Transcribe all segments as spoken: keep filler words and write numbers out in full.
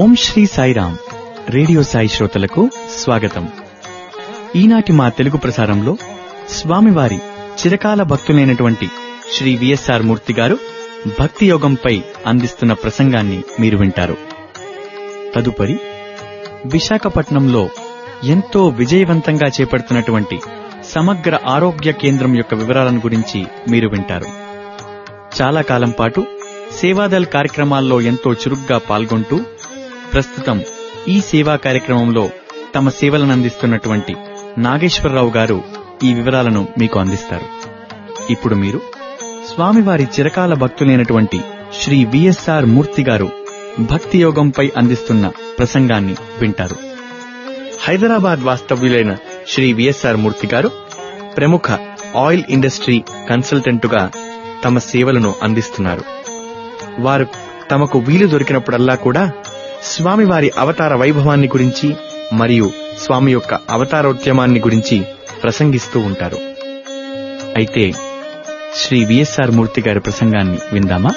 ఓం Sri Sairam radio Sai శ్రోతలకు స్వాగతం. ఈనాటి మా తెలుగు ప్రసారంలో స్వామివారి చిరకాల భక్తులైనటువంటి శ్రీ విఎస్ఆర్ మూర్తి గారు భక్తి యోగంపై అందిస్తున్న ప్రసంగాన్ని మీరు వింటారు. తదుపరి విశాఖపట్నంలో ఎంతో విజయవంతంగా చేపడుతున్నటువంటి సమగ్ర ఆరోగ్య కేంద్రం యొక్క వివరాలను గురించి మీరు వింటారు. చాలా కాలం పాటు సేవాదల్ కార్యక్రమాల్లో ఎంతో చురుగ్గా పాల్గొంటూ ప్రస్తుతం ఈ సేవా కార్యక్రమంలో తమ సేవలను అందిస్తున్నటువంటి నాగేశ్వరరావు గారు ఈ వివరాలను మీకు అందిస్తారు. ఇప్పుడు మీరు స్వామివారి చిరకాల భక్తులైనటువంటి శ్రీ విఎస్ఆర్ మూర్తి గారు భక్తి యోగంపై అందిస్తున్న ప్రసంగాన్ని వింటారు. హైదరాబాద్ వాస్తవ్యులైన శ్రీ విఎస్ఆర్ మూర్తి గారు ప్రముఖ ఆయిల్ ఇండస్ట్రీ కన్సల్టెంటుగా తమ సేవలను అందిస్తున్నారు. వారు తమకు వీలు దొరికినప్పుడల్లా కూడా స్వామివారి అవతార వైభవాన్ని గురించి మరియు స్వామి యొక్క అవతారోద్యమాన్ని గురించి ప్రసంగిస్తూ ఉంటారు. అయితే శ్రీ విఎస్ఆర్ మూర్తి గారి ప్రసంగాన్ని విందామా?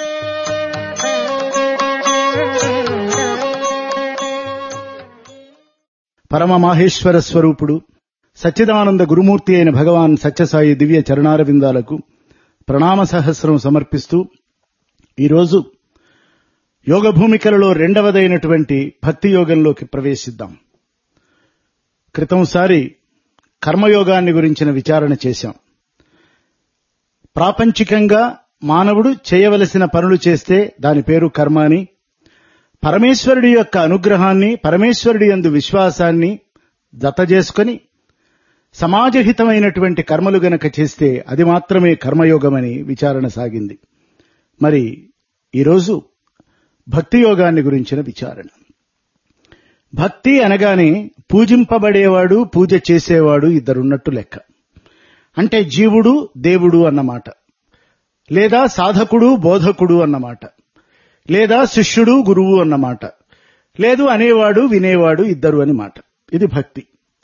పరమ మాహేశ్వర స్వరూపుడు సచ్చిదానంద గురుమూర్తి అయిన భగవాన్ సత్యసాయి దివ్య చరణారవిందాలకు ప్రణామ సహస్రం సమర్పిస్తూ ఈరోజు యోగ భూమికలలో రెండవదైనటువంటి భక్తి యోగంలోకి ప్రవేశిద్దాం. క్రితంసారి కర్మయోగాన్ని గురించిన విచారణ చేశాం. ప్రాపంచికంగా మానవుడు చేయవలసిన పనులు చేస్తే దాని పేరు కర్మ అని, పరమేశ్వరుడి యొక్క అనుగ్రహాన్ని పరమేశ్వరుడి యందు విశ్వాసాన్ని జత చేసుకుని సమాజహితమైనటువంటి కర్మలు గనక చేస్తే అది మాత్రమే కర్మయోగమని విచారణ సాగింది. మరి ఈరోజు భక్తి యోగాన్ని గురించిన విచారణ. భక్తి అనగానే పూజింపబడేవాడు పూజ చేసేవాడు ఇద్దరున్నట్టు లెక్క. అంటే జీవుడు దేవుడు అన్నమాట, లేదా సాధకుడు బోధకుడు అన్నమాట, లేదా శిష్యుడు గురువు అన్నమాట, లేదు అనేవాడు వినేవాడు ఇద్దరు అని మాట. ఇది భక్తి.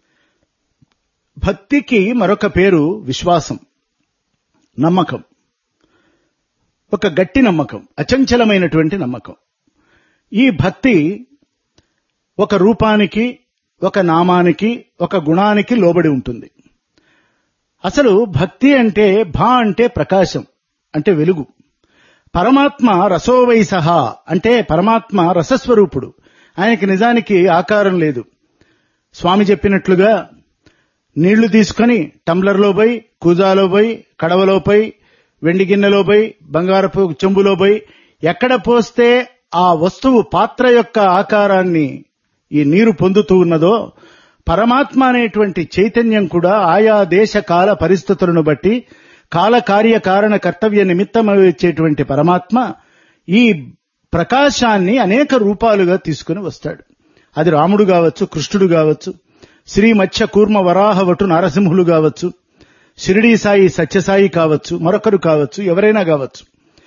భక్తికి మరొక పేరు విశ్వాసం, నమ్మకం. ఒక గట్టి నమ్మకం, అచంచలమైనటువంటి నమ్మకం. ఈ భక్తి ఒక రూపానికి, ఒక నామానికి, ఒక గుణానికి లోబడి ఉంటుంది. అసలు భక్తి అంటే భా అంటే ప్రకాశం, అంటే వెలుగు. పరమాత్మ రసోవైసహ అంటే పరమాత్మ రసస్వరూపుడు. ఆయనకి నిజానికి ఆకారం లేదు. స్వామి చెప్పినట్లుగా నీళ్లు తీసుకుని టంబ్లర్లో పోయి, కూజాలో పోయి, కడవలో పోయి, వెండి గిన్నెలో పోయి, బంగారపు చెంబులో పోయి ఎక్కడ పోస్తే ఆ వస్తువు పాత్ర యొక్క ఆకారాన్ని ఈ నీరు పొందుతూ ఉన్నదో, పరమాత్మ అనేటువంటి చైతన్యం కూడా ఆయా దేశ కాల పరిస్థితులను బట్టి కాల కార్య కారణ కర్తవ్య నిమిత్తం వచ్చేటువంటి పరమాత్మ ఈ ప్రకాశాన్ని అనేక రూపాలుగా తీసుకుని వస్తాడు. అది రాముడు కావచ్చు, కృష్ణుడు కావచ్చు, శ్రీ మత్స్య కూర్మ వరాహ వటు నరసింహులు కావచ్చు, షిరిడీ సాయి సత్యసాయి కావచ్చు, మరొకరు కావచ్చు, ఎవరైనా కావచ్చు.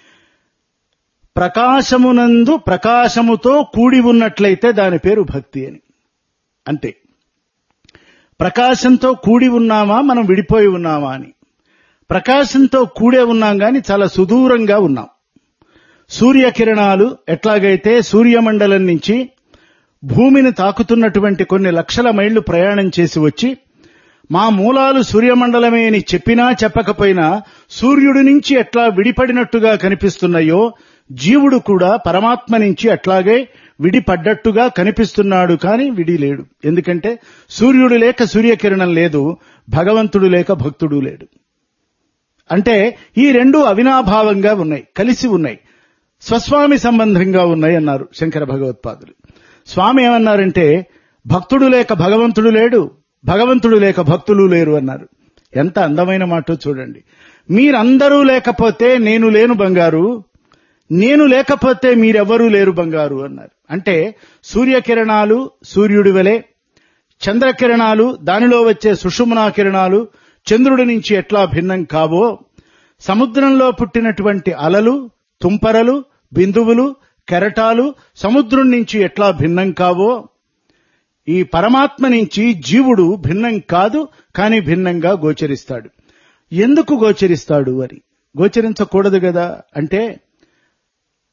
ప్రకాశమునందు ప్రకాశముతో కూడి ఉన్నట్లయితే దాని పేరు భక్తి అని. అంతే. ప్రకాశంతో కూడి ఉన్నామా, మనం విడిపోయి ఉన్నామా అని. ప్రకాశంతో కూడే ఉన్నాం గాని చాలా సుదూరంగా ఉన్నాం. సూర్యకిరణాలు ఎట్లాగైతే సూర్యమండలం నుంచి భూమిని తాకుతున్నటువంటి కొన్ని లక్షల మైళ్లు ప్రయాణం చేసి వచ్చి మా మూలాలు సూర్యమండలమే అని చెప్పినా చెప్పకపోయినా సూర్యుడి నుంచి ఎట్లా విడిపడినట్టుగా కనిపిస్తున్నాయో, జీవుడు కూడా పరమాత్మ నుంచి అట్లాగే విడిపడ్డట్టుగా కనిపిస్తున్నాడు, కానీ విడిలేడు. ఎందుకంటే సూర్యుడు లేక సూర్యకిరణం లేదు, భగవంతుడు లేక భక్తుడు లేడు. అంటే ఈ రెండు అవినాభావంగా ఉన్నాయి, కలిసి ఉన్నాయి, స్వస్వామి సంబంధంగా ఉన్నాయి అన్నారు శంకర భగవత్పాదులు. స్వామి ఏమన్నారంటే భక్తుడు లేక భగవంతుడు లేడు, భగవంతుడు లేక భక్తులు లేరు అన్నారు. ఎంత అందమైన మాట చూడండి. మీరందరూ లేకపోతే నేను లేను బంగారు, నేను లేకపోతే మీరెవ్వరూ లేరు బంగారు అన్నారు. అంటే సూర్యకిరణాలు సూర్యుడి వలె, చంద్రకిరణాలు దానిలో వచ్చే సుషుమ్నా కిరణాలు చంద్రుడి నుంచి ఎట్లా భిన్నం కావో, సముద్రంలో పుట్టినటువంటి అలలు, తుంపరలు, బిందువులు, కెరటాలు సముద్రం నుంచి ఎట్లా భిన్నం కావో, ఈ పరమాత్మ నుంచి జీవుడు భిన్నం కాదు, కానీ భిన్నంగా గోచరిస్తాడు. ఎందుకు గోచరిస్తాడు అని, గోచరించకూడదు కదా అంటే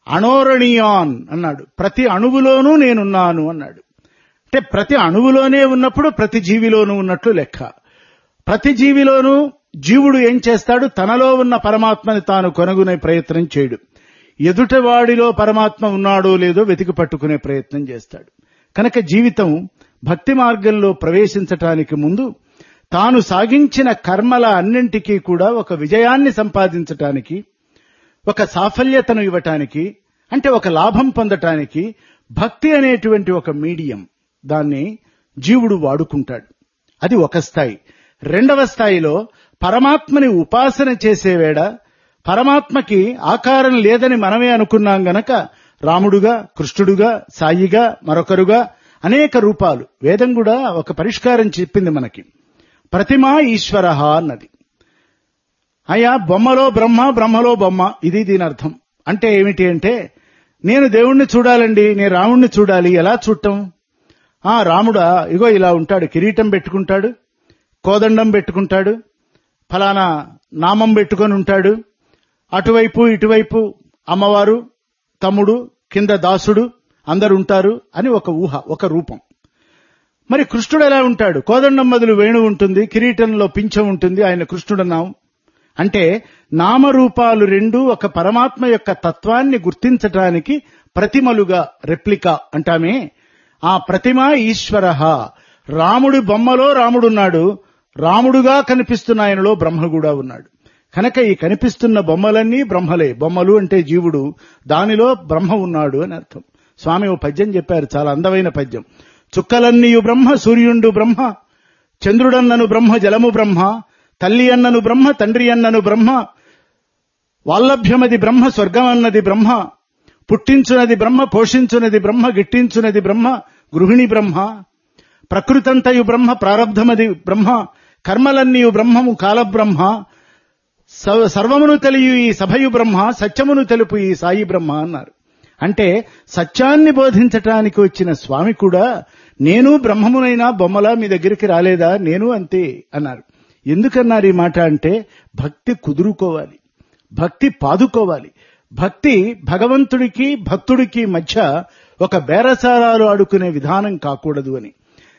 అణోరణీయాన్ అన్నాడు. ప్రతి అణువులోనూ నేనున్నాను అన్నాడు. అంటే ప్రతి అణువులోనే ఉన్నప్పుడు ప్రతి జీవిలోనూ ఉన్నట్లు లెక్క. ప్రతి జీవిలోనూ జీవుడు ఏం చేస్తాడు? తనలో ఉన్న పరమాత్మని తాను కనుగొనే ప్రయత్నం చేయడు. ఎదుటివాడిలో పరమాత్మ ఉన్నాడో లేదో వెతికి పట్టుకునే ప్రయత్నం చేస్తాడు. కనుక జీవితం భక్తి మార్గంలో ప్రవేశించటానికి ముందు తాను సాగించిన కర్మల అన్నింటికీ కూడా ఒక విజయాన్ని సంపాదించటానికి, ఒక సాఫల్యతను ఇవ్వటానికి, అంటే ఒక లాభం పొందటానికి భక్తి అనేటువంటి ఒక మీడియం దాన్ని జీవుడు వాడుకుంటాడు. అది ఒక స్థాయి. రెండవ స్థాయిలో పరమాత్మని ఉపాసన చేసేవేళ పరమాత్మకి ఆకారం లేదని మనమే అనుకున్నాం గనక రాముడుగా, కృష్ణుడుగా, సాయిగా, మరొకరుగా అనేక రూపాలు. వేదం కూడా ఒక పరిష్కారం చెప్పింది మనకి. ప్రతిమా ఈశ్వర అన్నది. అయ్యా బొమ్మలో బ్రహ్మ, బ్రహ్మలో బొమ్మ, ఇది దీని అర్థం. అంటే ఏమిటి అంటే, నేను దేవుణ్ణి చూడాలండి, నేను రాముణ్ణి చూడాలి, ఎలా చూడటం? ఆ రాముడా ఇగో ఇలా ఉంటాడు, కిరీటం పెట్టుకుంటాడు, కోదండం పెట్టుకుంటాడు, ఫలానా నామం పెట్టుకొని ఉంటాడు, అటువైపు ఇటువైపు అమ్మవారు, తమ్ముడు, కింద దాసుడు అందరు ఉంటారు అని ఒక ఊహ, ఒక రూపం. మరి కృష్ణుడు ఎలా ఉంటాడు? కోదండం మొదలు వేణు ఉంటుంది, కిరీటంలో పింఛం ఉంటుంది, ఆయన కృష్ణుడు నామం. అంటే నామరూపాలు రెండు ఒక పరమాత్మ యొక్క తత్వాన్ని గుర్తించటానికి ప్రతిమలుగా, రెప్లికా అంటామే. ఆ ప్రతిమ ఈశ్వర. రాముడి బొమ్మలో రాముడున్నాడు, రాముడుగా కనిపిస్తున్న ఆయనలో బ్రహ్మ కూడా ఉన్నాడు. కనుక ఈ కనిపిస్తున్న బొమ్మలన్నీ బ్రహ్మలే. బొమ్మలు అంటే జీవుడు, దానిలో బ్రహ్మ ఉన్నాడు అని అర్థం. స్వామి ఓ పద్యం చెప్పారు, చాలా అందమైన పద్యం. చుక్కలన్నీయు బ్రహ్మ, సూర్యుండు బ్రహ్మ, చంద్రుడన్నను బ్రహ్మ, జలము బ్రహ్మ, తల్లి అన్నను బ్రహ్మ, తండ్రి అన్నను బ్రహ్మ, వాల్లభ్యమది బ్రహ్మ, స్వర్గమన్నది బ్రహ్మ, పుట్టించునది బ్రహ్మ, పోషించునది బ్రహ్మ, గిట్టించునది బ్రహ్మ, గృహిణి బ్రహ్మ, ప్రకృతంతయు బ్రహ్మ, ప్రారబ్ధమది బ్రహ్మ, కర్మలన్నీయు బ్రహ్మము, కాలబ్రహ్మ, సర్వమును తెలియు ఈ సభయు బ్రహ్మ, సత్యమును తెలుపు ఈ సాయి బ్రహ్మ అన్నారు. అంటే సత్యాన్ని బోధించటానికి వచ్చిన స్వామి కూడా నేను బ్రహ్మమునైనా బొమ్మలా మీ దగ్గరికి రాలేదా, నేను అంతే అన్నారు. ఎందుకన్నారు ఈ మాట అంటే, భక్తి కుదురుకోవాలి, భక్తి పాదుకోవాలి. భక్తి భగవంతుడికి భక్తుడికి మధ్య ఒక బేరసారాలు ఆడుకునే విధానం కాకూడదు అని.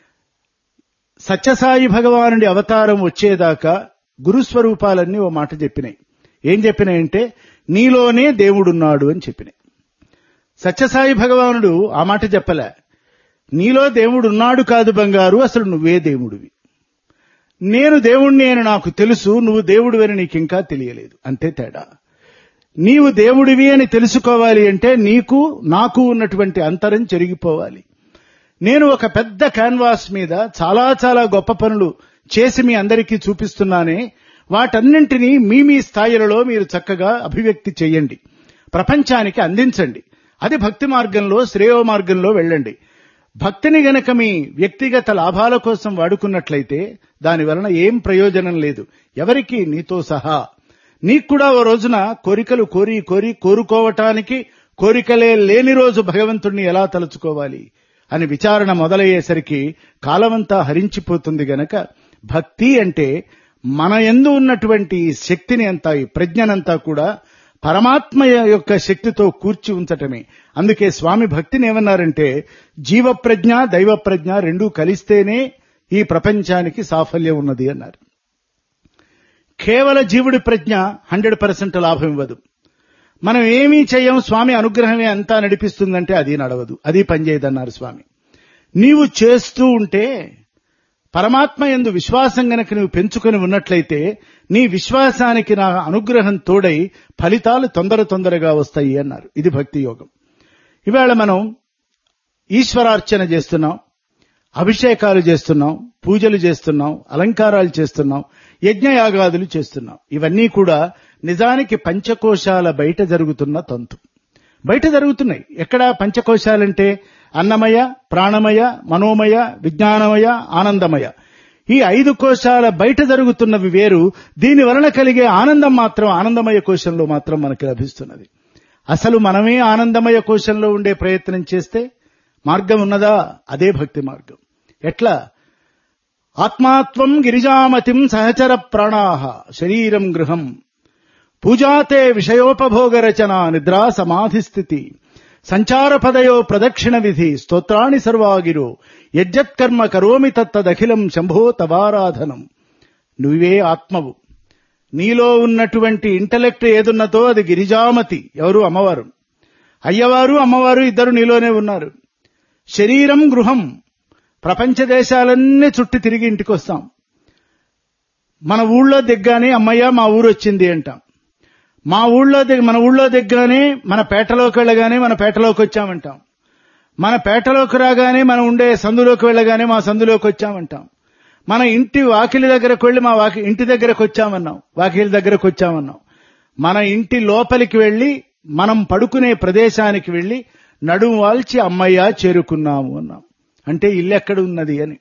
సత్యసాయి భగవానుడి అవతారం వచ్చేదాకా గురుస్వరూపాలన్నీ ఓ మాట చెప్పినాయి. ఏం చెప్పినాయంటే, నీలోనే దేవుడున్నాడు అని చెప్పినాయి. సత్యసాయి భగవానుడు ఆ మాట చెప్పలే. నీలో దేవుడున్నాడు కాదు బంగారు, అసలు నువ్వే దేవుడివి. నేను దేవుణ్ణి అని నాకు తెలుసు, నువ్వు దేవుడివి అని నీకింకా తెలియలేదు, అంతే తేడా. నీవు దేవుడివి అని తెలుసుకోవాలి అంటే నీకు నాకు ఉన్నటువంటి అంతరం చెరిగిపోవాలి. నేను ఒక పెద్ద క్యాన్వాస్ మీద చాలా చాలా గొప్ప పనులు చేసి మీ అందరికీ చూపిస్తున్నానే, వాటన్నింటినీ మీ మీ స్థాయిలలో మీరు చక్కగా అభివ్యక్తి చేయండి, ప్రపంచానికి అందించండి. అది భక్తి మార్గంలో, శ్రేయో మార్గంలో వెళ్ళండి. భక్తిని గనక మీ వ్యక్తిగత లాభాల కోసం వాడుకున్నట్లయితే దాని వలన ఏం ప్రయోజనం లేదు ఎవరికి, నీతో సహా. నీకు కూడా ఓ రోజున కోరికలు కోరి కోరి కోరుకోవటానికి కోరికలే లేని రోజు భగవంతుణ్ణి ఎలా తలుచుకోవాలి అని విచారణ మొదలయ్యేసరికి కాలమంతా హరించిపోతుంది. గనక భక్తి అంటే మన యందు ఉన్నటువంటి శక్తిని అంతా, ఈ ప్రజ్ఞనంతా కూడా పరమాత్మ యొక్క శక్తితో కూర్చి ఉంచటమే. అందుకే స్వామి భక్తిని ఏమన్నారంటే, జీవప్రజ్ఞ దైవప్రజ్ఞ రెండూ కలిస్తేనే ఈ ప్రపంచానికి సాఫల్యం ఉన్నది అన్నారు. కేవల జీవుడి ప్రజ్ఞ హండ్రెడ్ పర్సెంట్ లాభం ఇవ్వదు. మనం ఏమీ చెయ్యం, స్వామి అనుగ్రహమే అంతా నడిపిస్తుందంటే అది నడవదు, అది పనిచేయదన్నారు స్వామి. నీవు చేస్తూ ఉంటే పరమాత్మ యందు విశ్వాసం గనక నువ్వు పెంచుకొని ఉన్నట్లయితే నీ విశ్వాసానికి నా అనుగ్రహం తోడై ఫలితాలు తొందర తొందరగా వస్తాయి అన్నారు. ఇది భక్తి యోగం. ఇవాళ మనం ఈశ్వరార్చన చేస్తున్నాం, అభిషేకాలు చేస్తున్నాం, పూజలు చేస్తున్నాం, అలంకారాలు చేస్తున్నాం, యజ్ఞయాగాదులు చేస్తున్నాం. ఇవన్నీ కూడా నిజానికి పంచకోశాల బయట జరుగుతున్న తంతు. బయట జరుగుతున్నాయి. ఎక్కడ పంచకోశాలంటే అన్నమయ, ప్రాణమయ, మనోమయ, విజ్ఞానమయ, ఆనందమయ. ఈ ఐదు కోశాల బయట జరుగుతున్నవి వేరు. దీని వలన కలిగే ఆనందం మాత్రం ఆనందమయ కోశంలో మాత్రం మనకి లభిస్తున్నది. అసలు మనమే ఆనందమయ కోశంలో ఉండే ప్రయత్నం చేస్తే మార్గం ఉన్నదా? అదే భక్తి మార్గం. ఎట్లా? ఆత్మాత్వం గిరిజామతిం సహచర ప్రాణాహ శరీరం గృహం పూజాతే విషయోపభోగ రచన నిద్రా సమాధి స్థితి సంచార పదయో ప్రదక్షిణ విధి స్తోత్రాణి సర్వాగిరో యజ్జత్కర్మ కరోమి తత్తదఖిలం శంభో తవారాధనం. నువ్వే ఆత్మవు. నీలో ఉన్నటువంటి ఇంటలెక్ట్ ఏదున్నదో అది గిరిజామతి. ఎవరు? అమ్మవారు. అయ్యవారు అమ్మవారు ఇద్దరు నీలోనే ఉన్నారు. శరీరం గృహం. ప్రపంచ దేశాలన్నీ చుట్టి తిరిగి ఇంటికి వస్తాం. మన ఊళ్ళో దిగ్గానే అమ్మయ్య మా ఊరు వచ్చింది అంటాం. మా ఊళ్ళో దిగ మన ఊళ్ళో దిగ్గానే మన పేటలోకి వెళ్ళగానే మన పేటలోకి వచ్చామంటాం. మన పేటలోకి రాగానే మనం ఉండే సందులోకి వెళ్ళగానే మా సందులోకి వచ్చామంటాం. మన ఇంటి వాకిలి దగ్గరకు వెళ్లి మా వాకి ఇంటి దగ్గరకు వచ్చామన్నాం, వాకిలి దగ్గరకు వచ్చామన్నాం. మన ఇంటి లోపలికి వెళ్లి మనం పడుకునే ప్రదేశానికి వెళ్లి నడుము వాల్చి అమ్మయ్య చేరుకున్నాము అన్నాం. అంటే ఇల్లు ఎక్కడ ఉన్నది అని.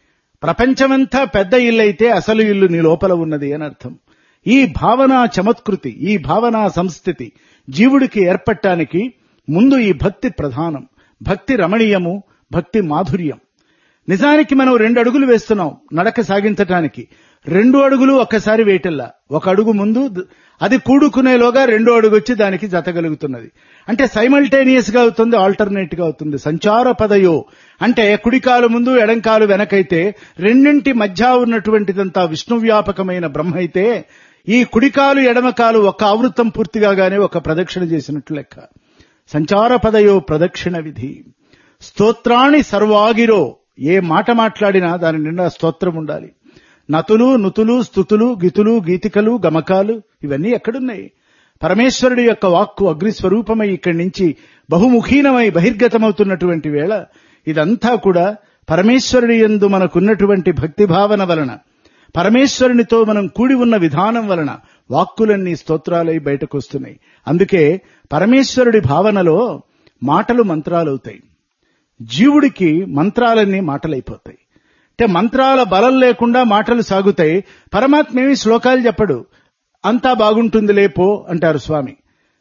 ప్రపంచమంతా పెద్ద ఇల్లు అయితే అసలు ఇల్లు నీ లోపల ఉన్నది అని అర్థం. ఈ భావనా చమత్కృతి, ఈ భావనా సంస్థితి జీవుడికి ఏర్పడటానికి ముందు ఈ భక్తి ప్రధానం. భక్తి రమణీయము, భక్తి మాధుర్యం. నిజానికి మనం రెండు అడుగులు వేస్తున్నాం నడక సాగించటానికి. రెండు అడుగులు ఒక్కసారి వేయటల్లా. ఒక అడుగు ముందు అది కూడుకునేలోగా రెండో అడుగు వచ్చి దానికి జతగలుగుతున్నది. అంటే సైమల్టేనియస్ గా అవుతుంది, ఆల్టర్నేట్ గా అవుతుంది. సంచార పదయో అంటే కుడికాలు ముందు ఎడంకాలు వెనకైతే రెండింటి మధ్య ఉన్నటువంటిదంతా విష్ణు వ్యాపకమైన బ్రహ్మ అయితే ఈ కుడికాలు ఎడమకాలు ఒక ఆవృత్తం పూర్తిగానే ఒక ప్రదక్షిణ చేసినట్లు లెక్క. సంచార పదయో ప్రదక్షిణ విధి. స్తోత్రాణి సర్వాగిరో. ఏ మాట మాట్లాడినా దాని నిండా స్తోత్రం ఉండాలి. నతులు నుతులు స్తుతులు గితులు గీతికలు గమకాలు ఇవన్నీ ఎక్కడున్నాయి? పరమేశ్వరుడి యొక్క వాక్కు అగ్నిస్వరూపమై ఇక్కడి నుంచి బహుముఖీనమై బహిర్గతమవుతున్నటువంటి వేళ ఇదంతా కూడా పరమేశ్వరుడి యందు మనకున్నటువంటి భక్తిభావన వలన, పరమేశ్వరునితో మనం కూడి ఉన్న విధానం వలన వాక్కులన్నీ స్తోత్రాలై బయటకు వస్తున్నాయి. అందుకే పరమేశ్వరుడి భావనలో మాటలు మంత్రాలవుతాయి. జీవుడికి మంత్రాలన్నీ మాటలైపోతాయి. అంటే మంత్రాల బలం లేకుండా మాటలు సాగుతాయి. పరమాత్మ ఏమి శ్లోకాలు చెప్పడు. అంతా బాగుంటుందిలే పో అంటారు స్వామి.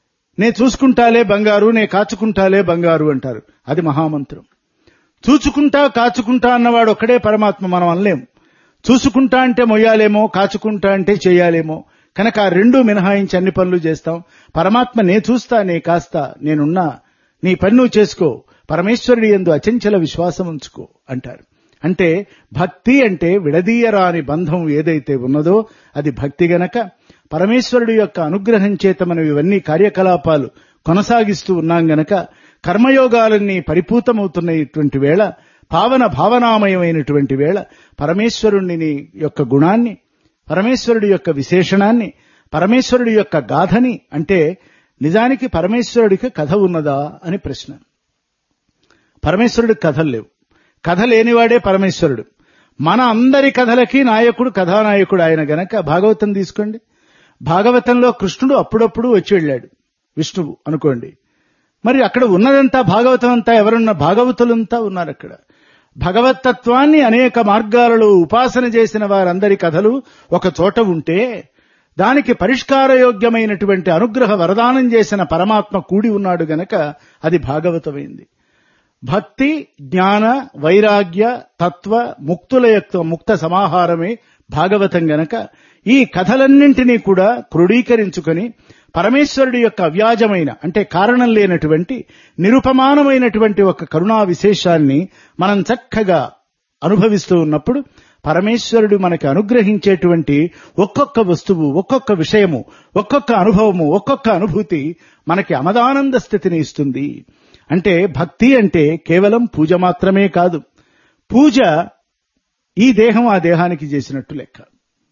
నే చూసుకుంటాలే బంగారు, నే కాచుకుంటాలే బంగారు అంటారు. అది మహామంత్రం. చూచుకుంటా కాచుకుంటా అన్నవాడు ఒక్కడే పరమాత్మ. మనం అనలేం. చూసుకుంటా అంటే మొయ్యాలేమో, కాచుకుంటా అంటే చేయాలేమో. కనుక ఆ రెండు మినహాయించి అన్ని పనులు చేస్తాం. పరమాత్మ నే చూస్తా, నే కాస్తా, నేనున్నా, నీ పని నువ్వు చేసుకో, పరమేశ్వరుడి యందు అచంచల విశ్వాసం ఉంచుకో అంటారు. అంటే భక్తి అంటే విడదీయరాని బంధం ఏదైతే ఉన్నదో అది భక్తి గనక పరమేశ్వరుడి యొక్క అనుగ్రహం చేత మనం ఇవన్నీ కార్యకలాపాలు కొనసాగిస్తూ ఉన్నాం గనక కర్మయోగాలన్నీ పరిపూతమవుతున్నటువంటి వేళ, పావన భావనామయమైనటువంటి వేళ పరమేశ్వరుని యొక్క గుణాన్ని, పరమేశ్వరుడి యొక్క విశేషణాన్ని, పరమేశ్వరుడి యొక్క గాథని, అంటే నిజానికి పరమేశ్వరుడికి కథ ఉన్నదా అని ప్రశ్న. పరమేశ్వరుడికి కథలు లేవు. కథ లేనివాడే పరమేశ్వరుడు. మన అందరి కథలకి నాయకుడు కథానాయకుడు ఆయన గనక భాగవతం తీసుకోండి. భాగవతంలో కృష్ణుడు అప్పుడప్పుడు వచ్చి వెళ్ళాడు, విష్ణువు అనుకోండి. మరి అక్కడ ఉన్నదంతా భాగవతం అంతా ఎవరున్న భాగవతులంతా ఉన్నారు అక్కడ. భగవత్తత్వాన్ని అనేక మార్గాలలో ఉపాసన చేసిన వారందరి కథలు ఒక చోట ఉంటే దానికి పరిష్కారయోగ్యమైనటువంటి అనుగ్రహ వరదానం చేసిన పరమాత్మ కూడి ఉన్నాడు గనక అది భాగవతమైంది. భక్తి, జ్ఞాన, వైరాగ్య, తత్వ, ముక్తుల యొక్క ముక్త సమాహారమే భాగవతం గనక ఈ కథలన్నింటినీ కూడా క్రోడీకరించుకొని పరమేశ్వరుడి యొక్క అవ్యాజమైన అంటే కారణం లేనటువంటి నిరుపమానమైనటువంటి ఒక కరుణా విశేషాన్ని మనం చక్కగా అనుభవిస్తూ ఉన్నప్పుడు పరమేశ్వరుడు మనకి అనుగ్రహించేటువంటి ఒక్కొక్క వస్తువు, ఒక్కొక్క విషయము, ఒక్కొక్క అనుభవము, ఒక్కొక్క అనుభూతి మనకి అమదానంద స్థితిని ఇస్తుంది. అంటే భక్తి అంటే కేవలం పూజ మాత్రమే కాదు. పూజ ఈ దేహం ఆ దేహానికి చేసినట్టు లెక్క.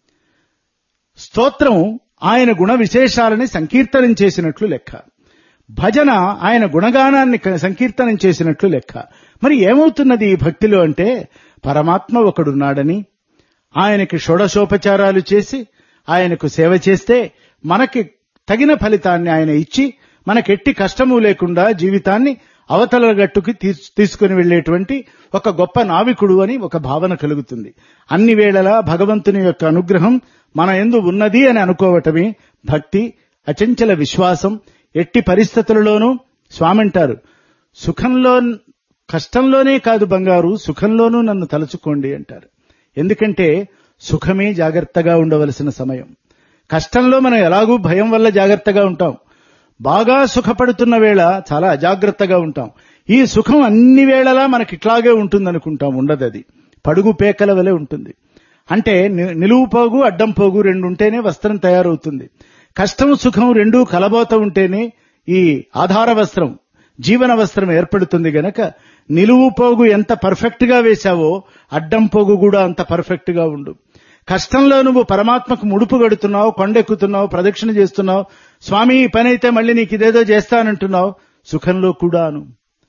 స్తోత్రం ఆయన గుణ విశేషాలని సంకీర్తనం చేసినట్లు లెక్క. భజన ఆయన గుణగానాన్ని సంకీర్తనం చేసినట్లు లెక్క. మరి ఏమవుతున్నది ఈ భక్తిలో అంటే పరమాత్మ ఒకడున్నాడని, ఆయనకి షోడశోపచారాలు చేసి ఆయనకు సేవ చేస్తే మనకి తగిన ఫలితాన్ని ఆయన ఇచ్చి మనకెట్టి కష్టము లేకుండా జీవితాన్ని అవతల గట్టుకి తీసుకుని వెళ్లేటువంటి ఒక గొప్ప నావికుడు అని ఒక భావన కలుగుతుంది. అన్ని వేళలా భగవంతుని యొక్క అనుగ్రహం మన యందు ఉన్నది అని అనుకోవటమే భక్తి, అచంచల విశ్వాసం. ఎట్టి పరిస్థితులలోనూ స్వామి అంటారు, సుఖంలో కష్టంలోనే కాదు బంగారు, సుఖంలోనూ నన్ను తలుచుకోండి అంటారు. ఎందుకంటే సుఖమే జాగ్రత్తగా ఉండవలసిన సమయం, కష్టంలో మనం ఎలాగూ భయం వల్ల జాగ్రత్తగా ఉంటాం, బాగా సుఖపడుతున్న వేళ చాలా అజాగ్రత్తగా ఉంటాం. ఈ సుఖం అన్ని వేళలా మనకి ఇట్లాగే ఉంటుందనుకుంటాం, ఉండదు. అది పడుగు పేకల వలె ఉంటుంది. అంటే నిలువు పోగు అడ్డం పోగు రెండు ఉంటేనే వస్త్రం తయారవుతుంది. కష్టం సుఖం రెండూ కలబోత ఉంటేనే ఈ ఆధార వస్త్రం, జీవన వస్త్రం ఏర్పడుతుంది. గనక నిలువు పోగు ఎంత పర్ఫెక్ట్ గా వేశావో అడ్డం పోగు కూడా అంత పర్ఫెక్ట్ గా ఉండు. కష్టంలో నువ్వు పరమాత్మకు ముడుపు గడుతున్నావు, కొండెక్కుతున్నావు, ప్రదక్షిణ చేస్తున్నావు, స్వామి ఈ పని అయితే మళ్ళీ నీకు ఇదేదో చేస్తానంటున్నావు. సుఖంలో కూడాను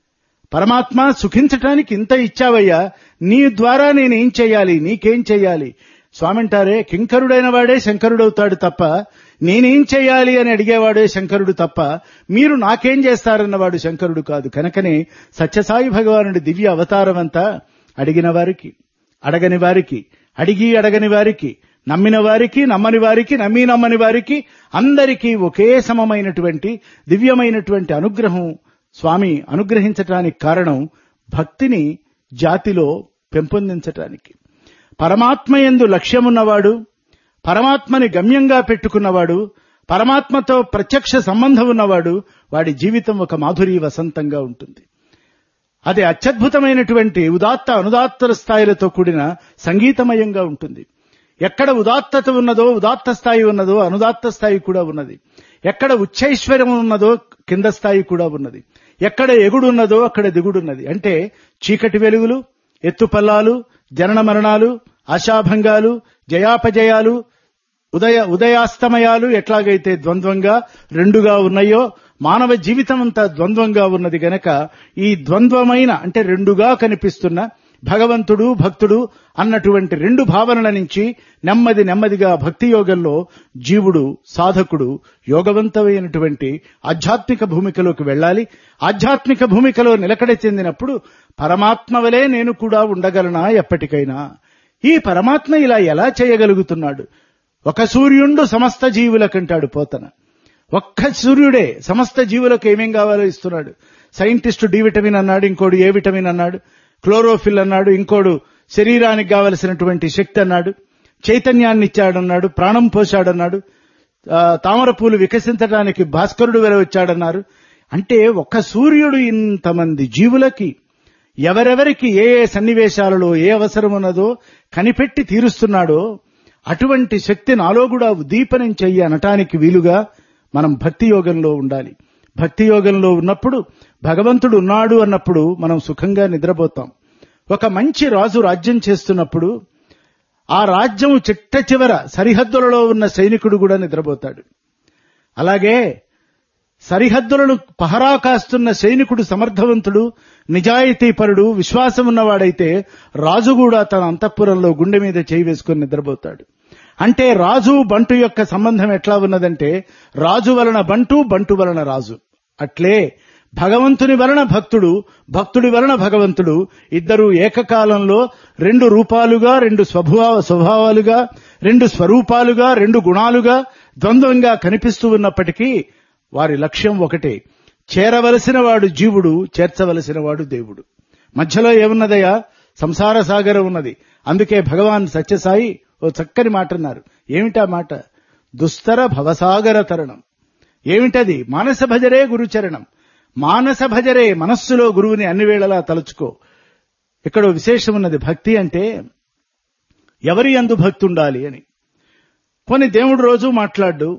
పరమాత్మ సుఖించటానికి ఇంత ఇచ్చావయ్యా, నీ ద్వారా నేనేం చెయ్యాలి, నీకేం చెయ్యాలి? స్వామి అంటారే, కింకరుడైన వాడే శంకరుడవుతాడు తప్ప నేనేం చెయ్యాలి అని అడిగేవాడే శంకరుడు తప్ప మీరు నాకేం చేస్తారన్నవాడు శంకరుడు కాదు. కనుకనే సత్యసాయి భగవానుడి దివ్య అవతారం అంతా అడిగిన వారికి, అడగని వారికి, అడిగి అడగని వారికి, నమ్మిన వారికి, నమ్మని వారికి, నమ్మి నమ్మని వారికి అందరికీ ఒకే సమమైనటువంటి దివ్యమైనటువంటి అనుగ్రహం స్వామి అనుగ్రహించటానికి కారణం భక్తిని జాతిలో పెంపొందించటానికి. పరమాత్మయందు లక్ష్యమున్నవాడు, పరమాత్మని గమ్యంగా పెట్టుకున్నవాడు, పరమాత్మతో ప్రత్యక్ష సంబంధం ఉన్నవాడు, వాడి జీవితం ఒక మాధురీ వసంతంగా ఉంటుంది. అది అత్యద్భుతమైనటువంటి ఉదాత్త అనుదాత్త స్థాయిలతో కూడిన సంగీతమయంగా ఉంటుంది. ఎక్కడ ఉదాత్తత ఉన్నదో, ఉదాత్త స్థాయి ఉన్నదో అనుదాత్త స్థాయి కూడా ఉన్నది. ఎక్కడ ఉచ్చైశ్వర్యం ఉన్నదో కింద స్థాయి కూడా ఉన్నది. ఎక్కడ ఎగుడున్నదో అక్కడ దిగుడున్నది. అంటే చీకటి వెలుగులు, ఎత్తుపల్లాలు, జనన మరణాలు, ఆశాభంగాలు, జయాపజయాలు, ఉదయ ఉదయాస్తమయాలు ఎట్లాగైతే ద్వంద్వంగా రెండుగా ఉన్నాయో మానవ జీవితం అంతా ద్వంద్వంగా ఉన్నది. గనక ఈ ద్వంద్వమైన అంటే రెండుగా కనిపిస్తున్న భగవంతుడు భక్తుడు అన్నటువంటి రెండు భావనల నుంచి నెమ్మది నెమ్మదిగా భక్తి యోగంలో జీవుడు సాధకుడు యోగవంతమైనటువంటి ఆధ్యాత్మిక భూమికలోకి వెళ్ళాలి. ఆధ్యాత్మిక భూమికలో నిలకడ చెందినప్పుడు పరమాత్మ వలె నేను కూడా ఉండగలనా ఎప్పటికైనా? ఈ పరమాత్మ ఇలా ఎలా చేయగలుగుతున్నాడు? ఒక సూర్యుండు సమస్త జీవులకంటాడు పోతన. ఒక్క సూర్యుడే సమస్త జీవులకు ఏమేం కావాలో ఇస్తున్నాడు. సైంటిస్టు డి విటమిన్ అన్నాడు, ఇంకోడు ఏ విటమిన్ అన్నాడు, క్లోరోఫిల్ అన్నాడు, ఇంకోడు శరీరానికి కావలసినటువంటి శక్తి అన్నాడు, చైతన్యాన్ని ఇచ్చాడన్నాడు, ప్రాణం పోశాడన్నాడు, తామర పూలు వికసించడానికి భాస్కరుడు వెల వచ్చాడన్నారు. అంటే ఒక్క సూర్యుడు ఇంతమంది జీవులకి ఎవరెవరికి ఏ ఏ సన్నివేశాలలో ఏ అవసరం ఉన్నదో కనిపెట్టి తీరుస్తున్నాడో అటువంటి శక్తి నాలో కూడా ఉద్దీపనం చెయ్యి అనటానికి వీలుగా మనం భక్తి యోగంలో ఉండాలి. భక్తి యోగంలో ఉన్నప్పుడు భగవంతుడు ఉన్నాడు అన్నప్పుడు మనం సుఖంగా నిద్రపోతాం. ఒక మంచి రాజు రాజ్యం చేస్తున్నప్పుడు ఆ రాజ్యం చిట్ట చివర సరిహద్దులలో ఉన్న సైనికుడు కూడా నిద్రపోతాడు. అలాగే సరిహద్దులను పహరా కాస్తున్న సైనికుడు సమర్థవంతుడు, నిజాయితీపరుడు, విశ్వాసం ఉన్నవాడైతే రాజు కూడా తన అంతఃపురంలో గుండె మీద చేయి వేసుకుని నిద్రపోతాడు. అంటే రాజు బంటు యొక్క సంబంధం ఎట్లా ఉన్నదంటే రాజు వలన బంటు, బంటు వలన రాజు. అట్లే భగవంతుని వలన భక్తుడు, భక్తుడి వలన భగవంతుడు ఇద్దరు ఏకకాలంలో రెండు రూపాలుగా, రెండు స్వభావ స్వభావాలుగా, రెండు స్వరూపాలుగా, రెండు గుణాలుగా ద్వంద్వంగా కనిపిస్తూ ఉన్నప్పటికీ వారి లక్ష్యం ఒకటే. చేరవలసిన వాడు జీవుడు, చేర్చవలసిన వాడు దేవుడు. మధ్యలో ఏమున్నదయ్యా? సంసార సాగరం ఉన్నది. అందుకే భగవాన్ సత్యసాయి ఓ చక్కని మాట అన్నారు. ఏమిటా మాట? దుస్తర భవసాగర తరణం. ఏమిటది? మానస భజరే గురుచరణం. మానస భజరే, మనస్సులో గురువుని అన్ని వేళలా తలుచుకో. ఇక్కడ విశేషం ఉన్నది. భక్తి అంటే ఎవరి యందు భక్తి ఉండాలి అని. కొన్ని దేవుడు రోజు మాట్లాడు,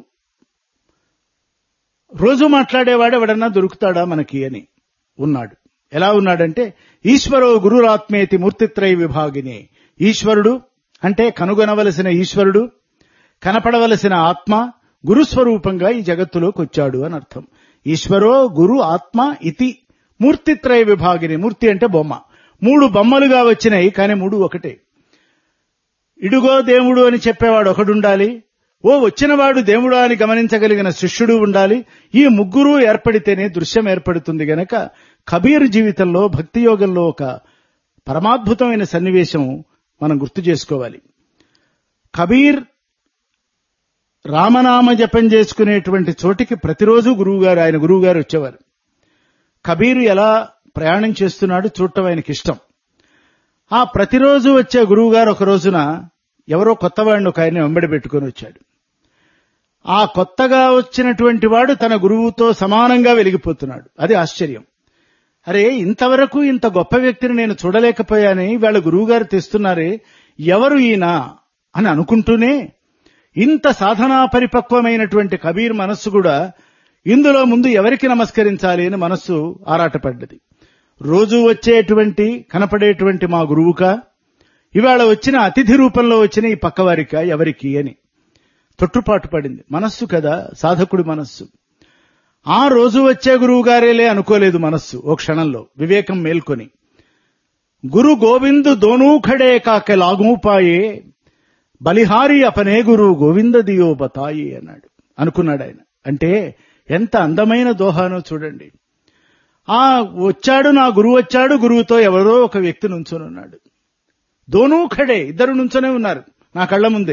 రోజు మాట్లాడేవాడు ఎవడన్నా దొరుకుతాడా మనకి అని ఉన్నాడు. ఎలా ఉన్నాడంటే ఈశ్వరో గురురాత్మేతి మూర్తిత్రయ విభాగిని. ఈశ్వరుడు అంటే కనుగొనవలసిన ఈశ్వరుడు, కనపడవలసిన ఆత్మ గురుస్వరూపంగా ఈ జగత్తులోకి వచ్చాడు అని అర్థం. ఈశ్వరో గురు ఆత్మ ఇతి మూర్తిత్రయ విభాగిని. మూర్తి అంటే బొమ్మ. మూడు బొమ్మలుగా వచ్చినాయి, కానీ మూడు ఒకటే. ఇడుగో దేవుడు అని చెప్పేవాడు ఒకడుండాలి, ఓ వచ్చినవాడు దేవుడా అని గమనించగలిగిన శిష్యుడు ఉండాలి. ఈ ముగ్గురు ఏర్పడితేనే దృశ్యం ఏర్పడుతుంది. గనక కబీర్ జీవితంలో భక్తి యోగంలో ఒక పరమాద్భుతమైన సన్నివేశం మనం గుర్తు చేసుకోవాలి. కబీర్ రామనామ జపం చేసుకునేటువంటి చోటికి ప్రతిరోజు గురువుగారు ఆయన గురువుగారు వచ్చేవారు. కబీరు ఎలా ప్రయాణం చేస్తున్నాడు చూడటం ఆయనకి ఇష్టం. ఆ ప్రతిరోజు వచ్చే గురువుగారు ఒక రోజున ఎవరో కొత్తవాడిని ఒక ఆయన వెంబడి పెట్టుకుని వచ్చాడు. ఆ కొత్తగా వచ్చినటువంటి వాడు తన గురువుతో సమానంగా వెలిగిపోతున్నాడు. అది ఆశ్చర్యం. అరే, ఇంతవరకు ఇంత గొప్ప వ్యక్తిని నేను చూడలేకపోయాని వాళ్ళ గురువుగారు తెస్తున్నారే, ఎవరు ఈయన అని అనుకుంటూనే ఇంత సాధనా పరిపక్వమైనటువంటి కబీర్ మనస్సు కూడా ఇందులో ముందు ఎవరికి నమస్కరించాలి అని మనస్సు ఆరాటపడ్డది. రోజు వచ్చేటువంటి కనపడేటువంటి మా గురువుకా, ఇవాళ వచ్చిన అతిథి రూపంలో వచ్చిన ఈ పక్కవారికా, ఎవరికి అని తొట్టుపాటు పడింది. మనస్సు కదా, సాధకుడి మనస్సు. ఆ రోజు వచ్చే గురువు గారేలే అనుకోలేదు మనస్సు. ఓ క్షణంలో వివేకం మేల్కొని, గురు గోవింద్ దోనూ ఖడే కాకే లాగూపాయే, బలిహారి అపనే గురు గోవింద దియో బతాయి అన్నాడు. అనుకున్నాడు ఆయన. అంటే ఎంత అందమైన దోహానో చూడండి. ఆ వచ్చాడు, నా గురువు వచ్చాడు, గురువుతో ఎవరో ఒక వ్యక్తి నుంచొని ఉన్నాడు. దోనూ ఖడే, ఇద్దరు నుంచొనే ఉన్నారు నా కళ్ల ముందే.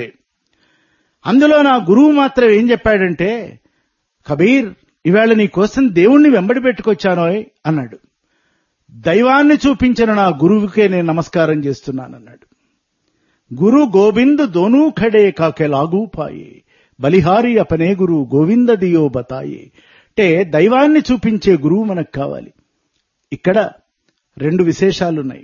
అందులో నా గురువు మాత్రం ఏం చెప్పాడంటే, కబీర్, ఇవాళ నీ కోసం దేవుణ్ణి వెంబడి పెట్టుకొచ్చానోయ్ అన్నాడు. దైవాన్ని చూపించిన నా గురువుకే నేను నమస్కారం చేస్తున్నానన్నాడు. గురు గోవింద్ దోనూ ఖడే కాకే లాగూపాయే, బలిహారి అపనే గురు గోవింద దియో బతాయే. అంటే దైవాన్ని చూపించే గురువు మనకు కావాలి. ఇక్కడ రెండు విశేషాలున్నాయి.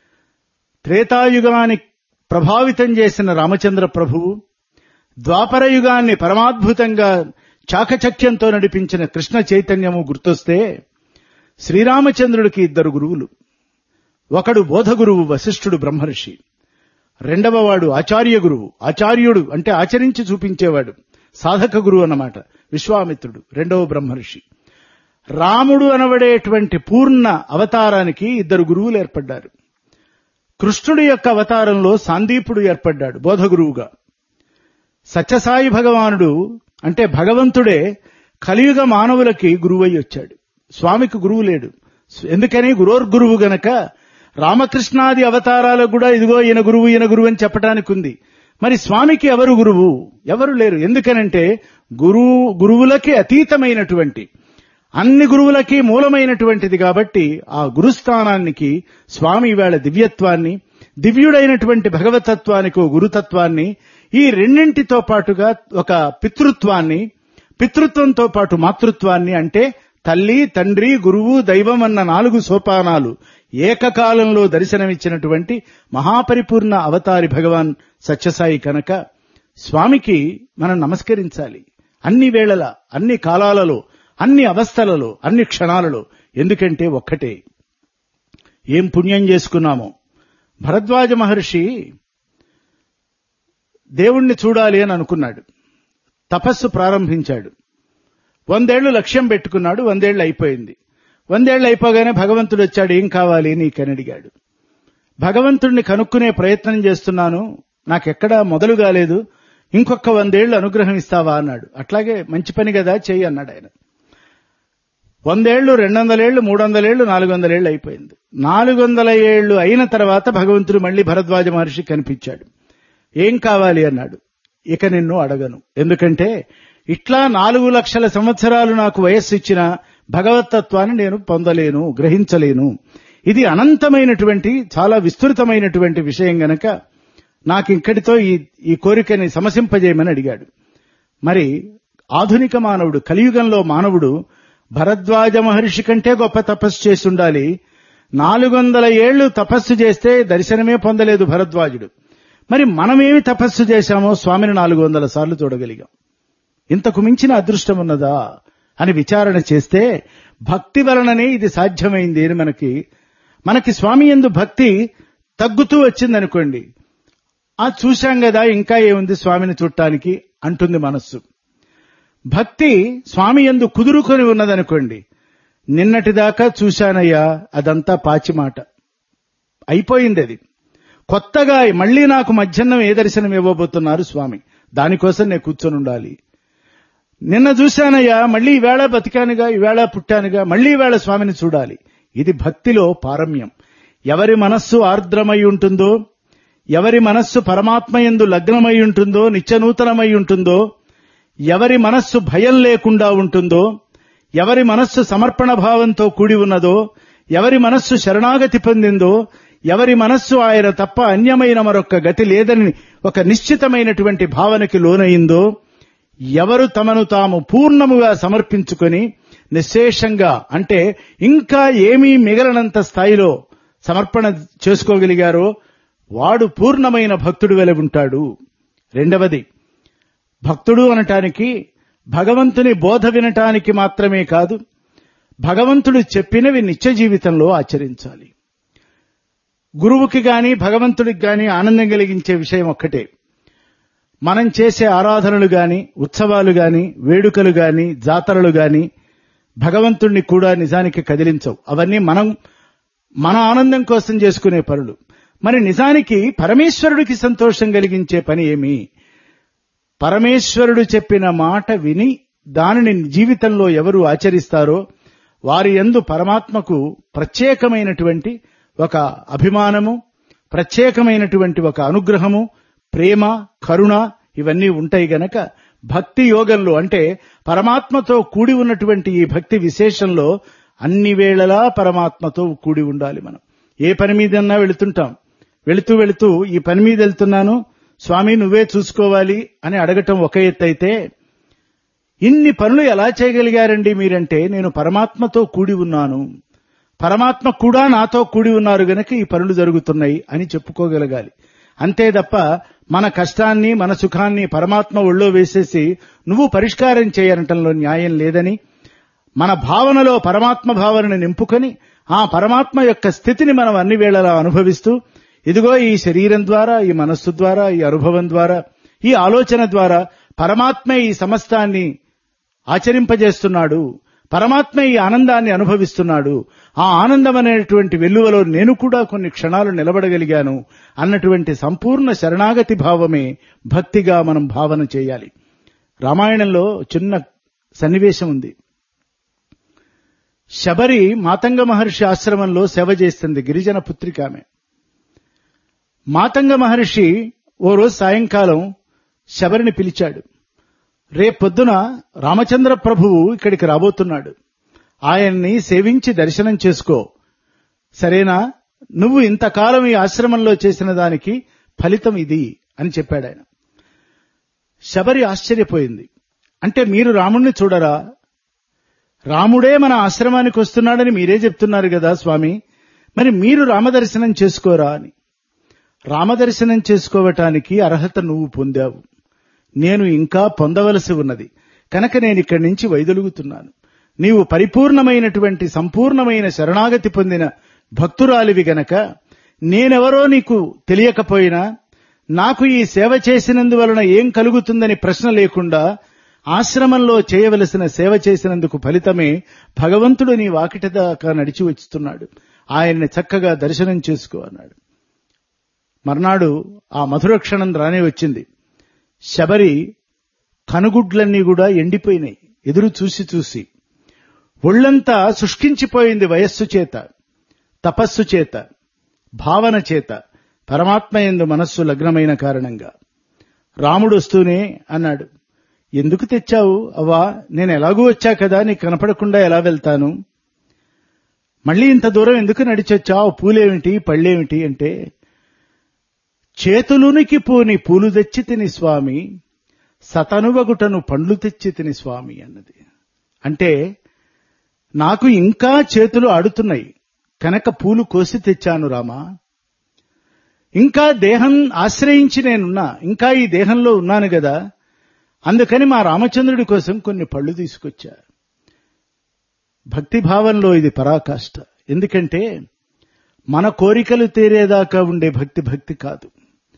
త్రేతాయుగాన్ని ప్రభావితం చేసిన రామచంద్ర ప్రభువు, ద్వాపర యుగాన్ని పరమాద్భుతంగా చాకచక్యంతో నడిపించిన కృష్ణ చైతన్యము గుర్తొస్తే, శ్రీరామచంద్రుడికి ఇద్దరు గురువులు. ఒకడు బోధ గురువు వశిష్ఠుడు బ్రహ్మర్షి, రెండవ వాడు ఆచార్య గురువు. ఆచార్యుడు అంటే ఆచరించి చూపించేవాడు, సాధక గురువు అన్నమాట, విశ్వామిత్రుడు రెండవ బ్రహ్మర్షి. రాముడు అనబడేటువంటి పూర్ణ అవతారానికి ఇద్దరు గురువులు ఏర్పడ్డారు. కృష్ణుడి యొక్క అవతారంలో సాందీపుడు ఏర్పడ్డాడు బోధ గురువుగా. సత్యసాయి భగవానుడు అంటే భగవంతుడే కలియుగ మానవులకి గురువై వచ్చాడు. స్వామికి గురువు లేడు. ఎందుకని? గురోర్గురువు గనక రామకృష్ణాది అవతారాలకు కూడా ఇదిగో ఈయన గురువు ఈయన గురువు అని చెప్పడానికి ఉంది. మరి స్వామికి ఎవరు గురువు? ఎవరు లేరు. ఎందుకనంటే గురువు గురువులకి అతీతమైనటువంటి, అన్ని గురువులకి మూలమైనటువంటిది కాబట్టి ఆ గురుస్థానానికి స్వామి ఇవాళ దివ్యత్వాన్ని, దివ్యుడైనటువంటి భగవతత్వానికి ఓ గురుతత్వాన్ని, ఈ రెండింటితో పాటుగా ఒక పితృత్వాన్ని, పితృత్వంతో పాటు మాతృత్వాన్ని, అంటే తల్లి తండ్రి గురువు దైవం అన్న నాలుగు సోపానాలు ఏకకాలంలో దర్శనమిచ్చినటువంటి మహాపరిపూర్ణ అవతారి భగవాన్ సత్యసాయి కనుక స్వామికి మనం నమస్కరించాలి అన్ని వేళల, అన్ని కాలాలలో, అన్ని అవస్థలలో, అన్ని క్షణాలలో. ఎందుకంటే ఒక్కటే, ఏం పుణ్యం చేసుకున్నామో. భరద్వాజ మహర్షి దేవుణ్ణి చూడాలి అని అనుకున్నాడు. తపస్సు ప్రారంభించాడు. వందేళ్లు లక్ష్యం పెట్టుకున్నాడు. వందేళ్లు అయిపోయింది. వందేళ్లు అయిపోగానే భగవంతుడు వచ్చాడు. ఏం కావాలి నీకని అడిగాడు. భగవంతుడిని కనుక్కునే ప్రయత్నం చేస్తున్నాను, నాకెక్కడా మొదలు కాలేదు, ఇంకొక వందేళ్లు అనుగ్రహం ఇస్తావా అన్నాడు. అట్లాగే మంచి పని కదా, చెయ్యి అన్నాడు ఆయన. వందేళ్లు, రెండు వందలేళ్లు, మూడు వందలేళ్లు, నాలుగు వందలేళ్లు అయిపోయింది. నాలుగు వందల ఏళ్లు అయిన తర్వాత భగవంతుడు మళ్లీ భరద్వాజ మహర్షి కనిపించాడు. ఏం కావాలి అన్నాడు. ఇక నిన్ను అడగను, ఎందుకంటే ఇట్లా నాలుగు లక్షల సంవత్సరాలు నాకు వయస్సు ఇచ్చిన భగవతత్వాన్ని నేను పొందలేను, గ్రహించలేను. ఇది అనంతమైనటువంటి, చాలా విస్తృతమైనటువంటి విషయం గనక నాకు ఇక్కడితో ఈ ఈ కోరికని సమసింపజేయమని అడిగాడు. మరి ఆధునిక మానవుడు, కలియుగంలో మానవుడు భరద్వాజ మహర్షి కంటే గొప్ప తపస్సు చేసి ఉండాలి. నాలుగు వందల ఏళ్లు తపస్సు చేస్తే దర్శనమే పొందలేదు భరద్వాజుడు. మరి మనమేమి తపస్సు చేశామో స్వామిని నాలుగు వందల సార్లు చూడగలిగాం. ఇంతకు మించిన అదృష్టం ఉన్నదా అని విచారణ చేస్తే భక్తి వలననే ఇది సాధ్యమైంది అని మనకి మనకి స్వామి యందు భక్తి తగ్గుతూ వచ్చిందనుకోండి, ఆ చూశాం కదా ఇంకా ఏముంది స్వామిని చూడటానికి అంటుంది మనస్సు. భక్తి స్వామి యందు కుదురుకొని ఉన్నదనుకోండి, నిన్నటిదాకా చూశానయ్యా అదంతా పాచిమాట అయిపోయింది. అది కొత్తగా మళ్లీ నాకు మధ్యాహ్నం ఏ దర్శనం ఇవ్వబోతున్నారు స్వామి, దానికోసం నేను కూర్చొని ఉండాలి. నిన్న చూశానయ్యా, మళ్లీ ఈవేళ బతికానుగా, ఈవేళ పుట్టానుగా, మళ్లీ ఈవేళ స్వామిని చూడాలి. ఇది భక్తిలో పారమ్యం. ఎవరి మనస్సు ఆర్ద్రమై ఉంటుందో, ఎవరి మనస్సు పరమాత్మయందు లగ్నమై ఉంటుందో, నిత్యనూతనమై ఉంటుందో, ఎవరి మనస్సు భయం లేకుండా ఉంటుందో, ఎవరి మనస్సు సమర్పణ భావంతో కూడి ఉన్నదో, ఎవరి మనస్సు శరణాగతి పొందిందో, ఎవరి మనస్సు ఆయన తప్ప అన్యమైన మరొక్క గతి లేదని ఒక నిశ్చితమైనటువంటి భావనకి లోనయిందో, ఎవరు తమను తాము పూర్ణముగా సమర్పించుకొని నిశ్శేషంగా అంటే ఇంకా ఏమీ మిగలనంత స్థాయిలో సమర్పణ చేసుకోగలిగారో వాడు పూర్ణమైన భక్తుడు వలె ఉంటాడు. రెండవది, భక్తుడు అనటానికి భగవంతుని బోధ వినటానికి మాత్రమే కాదు, భగవంతుడు చెప్పినవి నిత్య జీవితంలో ఆచరించాలి. గురువుకి గాని భగవంతుడికి గాని ఆనందం కలిగించే విషయం ఒక్కటే, మనం చేసే ఆరాధనలు గాని, ఉత్సవాలు గాని, వేడుకలు గాని, జాతరలు గాని భగవంతుణ్ణి కూడా నిజానికి కదిలించవు. అవన్నీ మనం మన ఆనందం కోసం చేసుకునే పనులు. మరి నిజానికి పరమేశ్వరుడికి సంతోషం కలిగించే పని ఏమి? పరమేశ్వరుడు చెప్పిన మాట విని దానిని జీవితంలో ఎవరు ఆచరిస్తారో వారి యందు పరమాత్మకు ప్రత్యేకమైనటువంటి ఒక అభిమానము, ప్రత్యేకమైనటువంటి ఒక అనుగ్రహము, ప్రేమ, కరుణ ఇవన్నీ ఉంటాయి గనక భక్తి యోగంలో అంటే పరమాత్మతో కూడి ఉన్నటువంటి ఈ భక్తి విశేషంలో అన్ని వేళలా పరమాత్మతో కూడి ఉండాలి. మనం ఏ పని మీదన్నా వెళుతుంటాం, వెళుతూ వెళుతూ ఈ పని మీద వెళ్తున్నాను స్వామి నువ్వే చూసుకోవాలి అని అడగటం ఒక ఎత్తు అయితే, ఇన్ని పనులు ఎలా చేయగలిగారండి మీరంటే నేను పరమాత్మతో కూడి ఉన్నాను, పరమాత్మ కూడా నాతో కూడి ఉన్నారు గనక ఈ పనులు జరుగుతున్నాయి అని చెప్పుకోగలగాలి. అంతే తప్ప మన కష్టాన్ని మన సుఖాన్ని పరమాత్మ ఒళ్ళో వేసేసి నువ్వు పరిష్కారం చేయనటంలో న్యాయం లేదని, మన భావనలో పరమాత్మ భావనను నింపుకొని ఆ పరమాత్మ యొక్క స్థితిని మనం అన్ని వేళలా అనుభవిస్తూ ఇదిగో ఈ శరీరం ద్వారా, ఈ మనస్సు ద్వారా, ఈ అనుభవం ద్వారా, ఈ ఆలోచన ద్వారా పరమాత్మే ఈ సమస్తాన్ని ఆచరింపజేస్తున్నాడు, పరమాత్మ ఈ ఆనందాన్ని అనుభవిస్తున్నాడు, ఆ ఆనందం అనేటువంటి వెల్లువలో నేను కూడా కొన్ని క్షణాలు నిలబడగలిగాను అన్నటువంటి సంపూర్ణ శరణాగతి భావమే భక్తిగా మనం భావన చేయాలి. రామాయణంలో చిన్న సన్నివేశం ఉంది. శబరి మాతంగ మహర్షి ఆశ్రమంలో సేవ చేస్తుంది, గిరిజన పుత్రిక ఆమె. మాతంగ మహర్షి ఓ రోజు సాయంకాలం శబరిని పిలిచాడు. రేపొద్దున రామచంద్ర ప్రభువు ఇక్కడికి రాబోతున్నాడు, ఆయన్ని సేవించి దర్శనం చేసుకో, సరేనా? నువ్వు ఇంతకాలం ఈ ఆశ్రమంలో చేసిన దానికి ఫలితం ఇది అని చెప్పాడు ఆయన. శబరి ఆశ్చర్యపోయింది. అంటే మీరు రాముణ్ణి చూడరా? రాముడే మన ఆశ్రమానికి వస్తున్నాడని మీరే చెప్తున్నారు కదా స్వామి, మరి మీరు రామదర్శనం చేసుకోరా అని. రామదర్శనం చేసుకోవటానికి అర్హత నువ్వు పొందావు, నేను ఇంకా పొందవలసి ఉన్నది కనుక నేను ఇక్కడి నుంచి వైదొలుగుతున్నాను. నీవు పరిపూర్ణమైనటువంటి సంపూర్ణమైన శరణాగతి పొందిన భక్తురాలివి గనక నేనెవరో నీకు తెలియకపోయినా నాకు ఈ సేవ చేసినందువలన ఏం కలుగుతుందని ప్రశ్న లేకుండా ఆశ్రమంలో చేయవలసిన సేవ చేసినందుకు ఫలితమే భగవంతుడు నీ వాకిట దాకా నడిచి వచ్చుతున్నాడు, ఆయన్ని చక్కగా దర్శనం చేసుకో అన్నాడు. మర్నాడు ఆ మధుర క్షణం రానే వచ్చింది. శబరి కనుగుడ్లన్నీ కూడా ఎండిపోయినాయి ఎదురు చూసి చూసి. ఒళ్లంతా శుష్కించిపోయింది వయస్సు చేత, తపస్సు చేత, భావన చేత, పరమాత్మ యందు మనస్సు లగ్నమైన కారణంగా. రాముడు వస్తూనే అన్నాడు, ఎందుకు తెచ్చావు అవ్వా? నేను ఎలాగూ వచ్చా కదా, నీకు కనపడకుండా ఎలా వెళ్తాను? మళ్ళీ ఇంత దూరం ఎందుకు నడిచొచ్చావు? పూలేమిటి పళ్ళేమిటి అంటే, చేతులునికి పోని పూలు తెచ్చి తిని స్వామి, సతనువగుటను పండ్లు తెచ్చి తిని స్వామి అన్నది. అంటే నాకు ఇంకా చేతులు ఆడుతున్నాయి కనుక పూలు కోసి తెచ్చాను రామా. ఇంకా దేహం ఆశ్రయించి నేనున్నా, ఇంకా ఈ దేహంలో ఉన్నాను కదా, అందుకని మా రామచంద్రుడి కోసం కొన్ని పళ్ళు తీసుకొచ్చా. భక్తిభావంలో ఇది పరాకాష్ట. ఎందుకంటే మన కోరికలు తీరేదాకా ఉండే భక్తి భక్తి కాదు.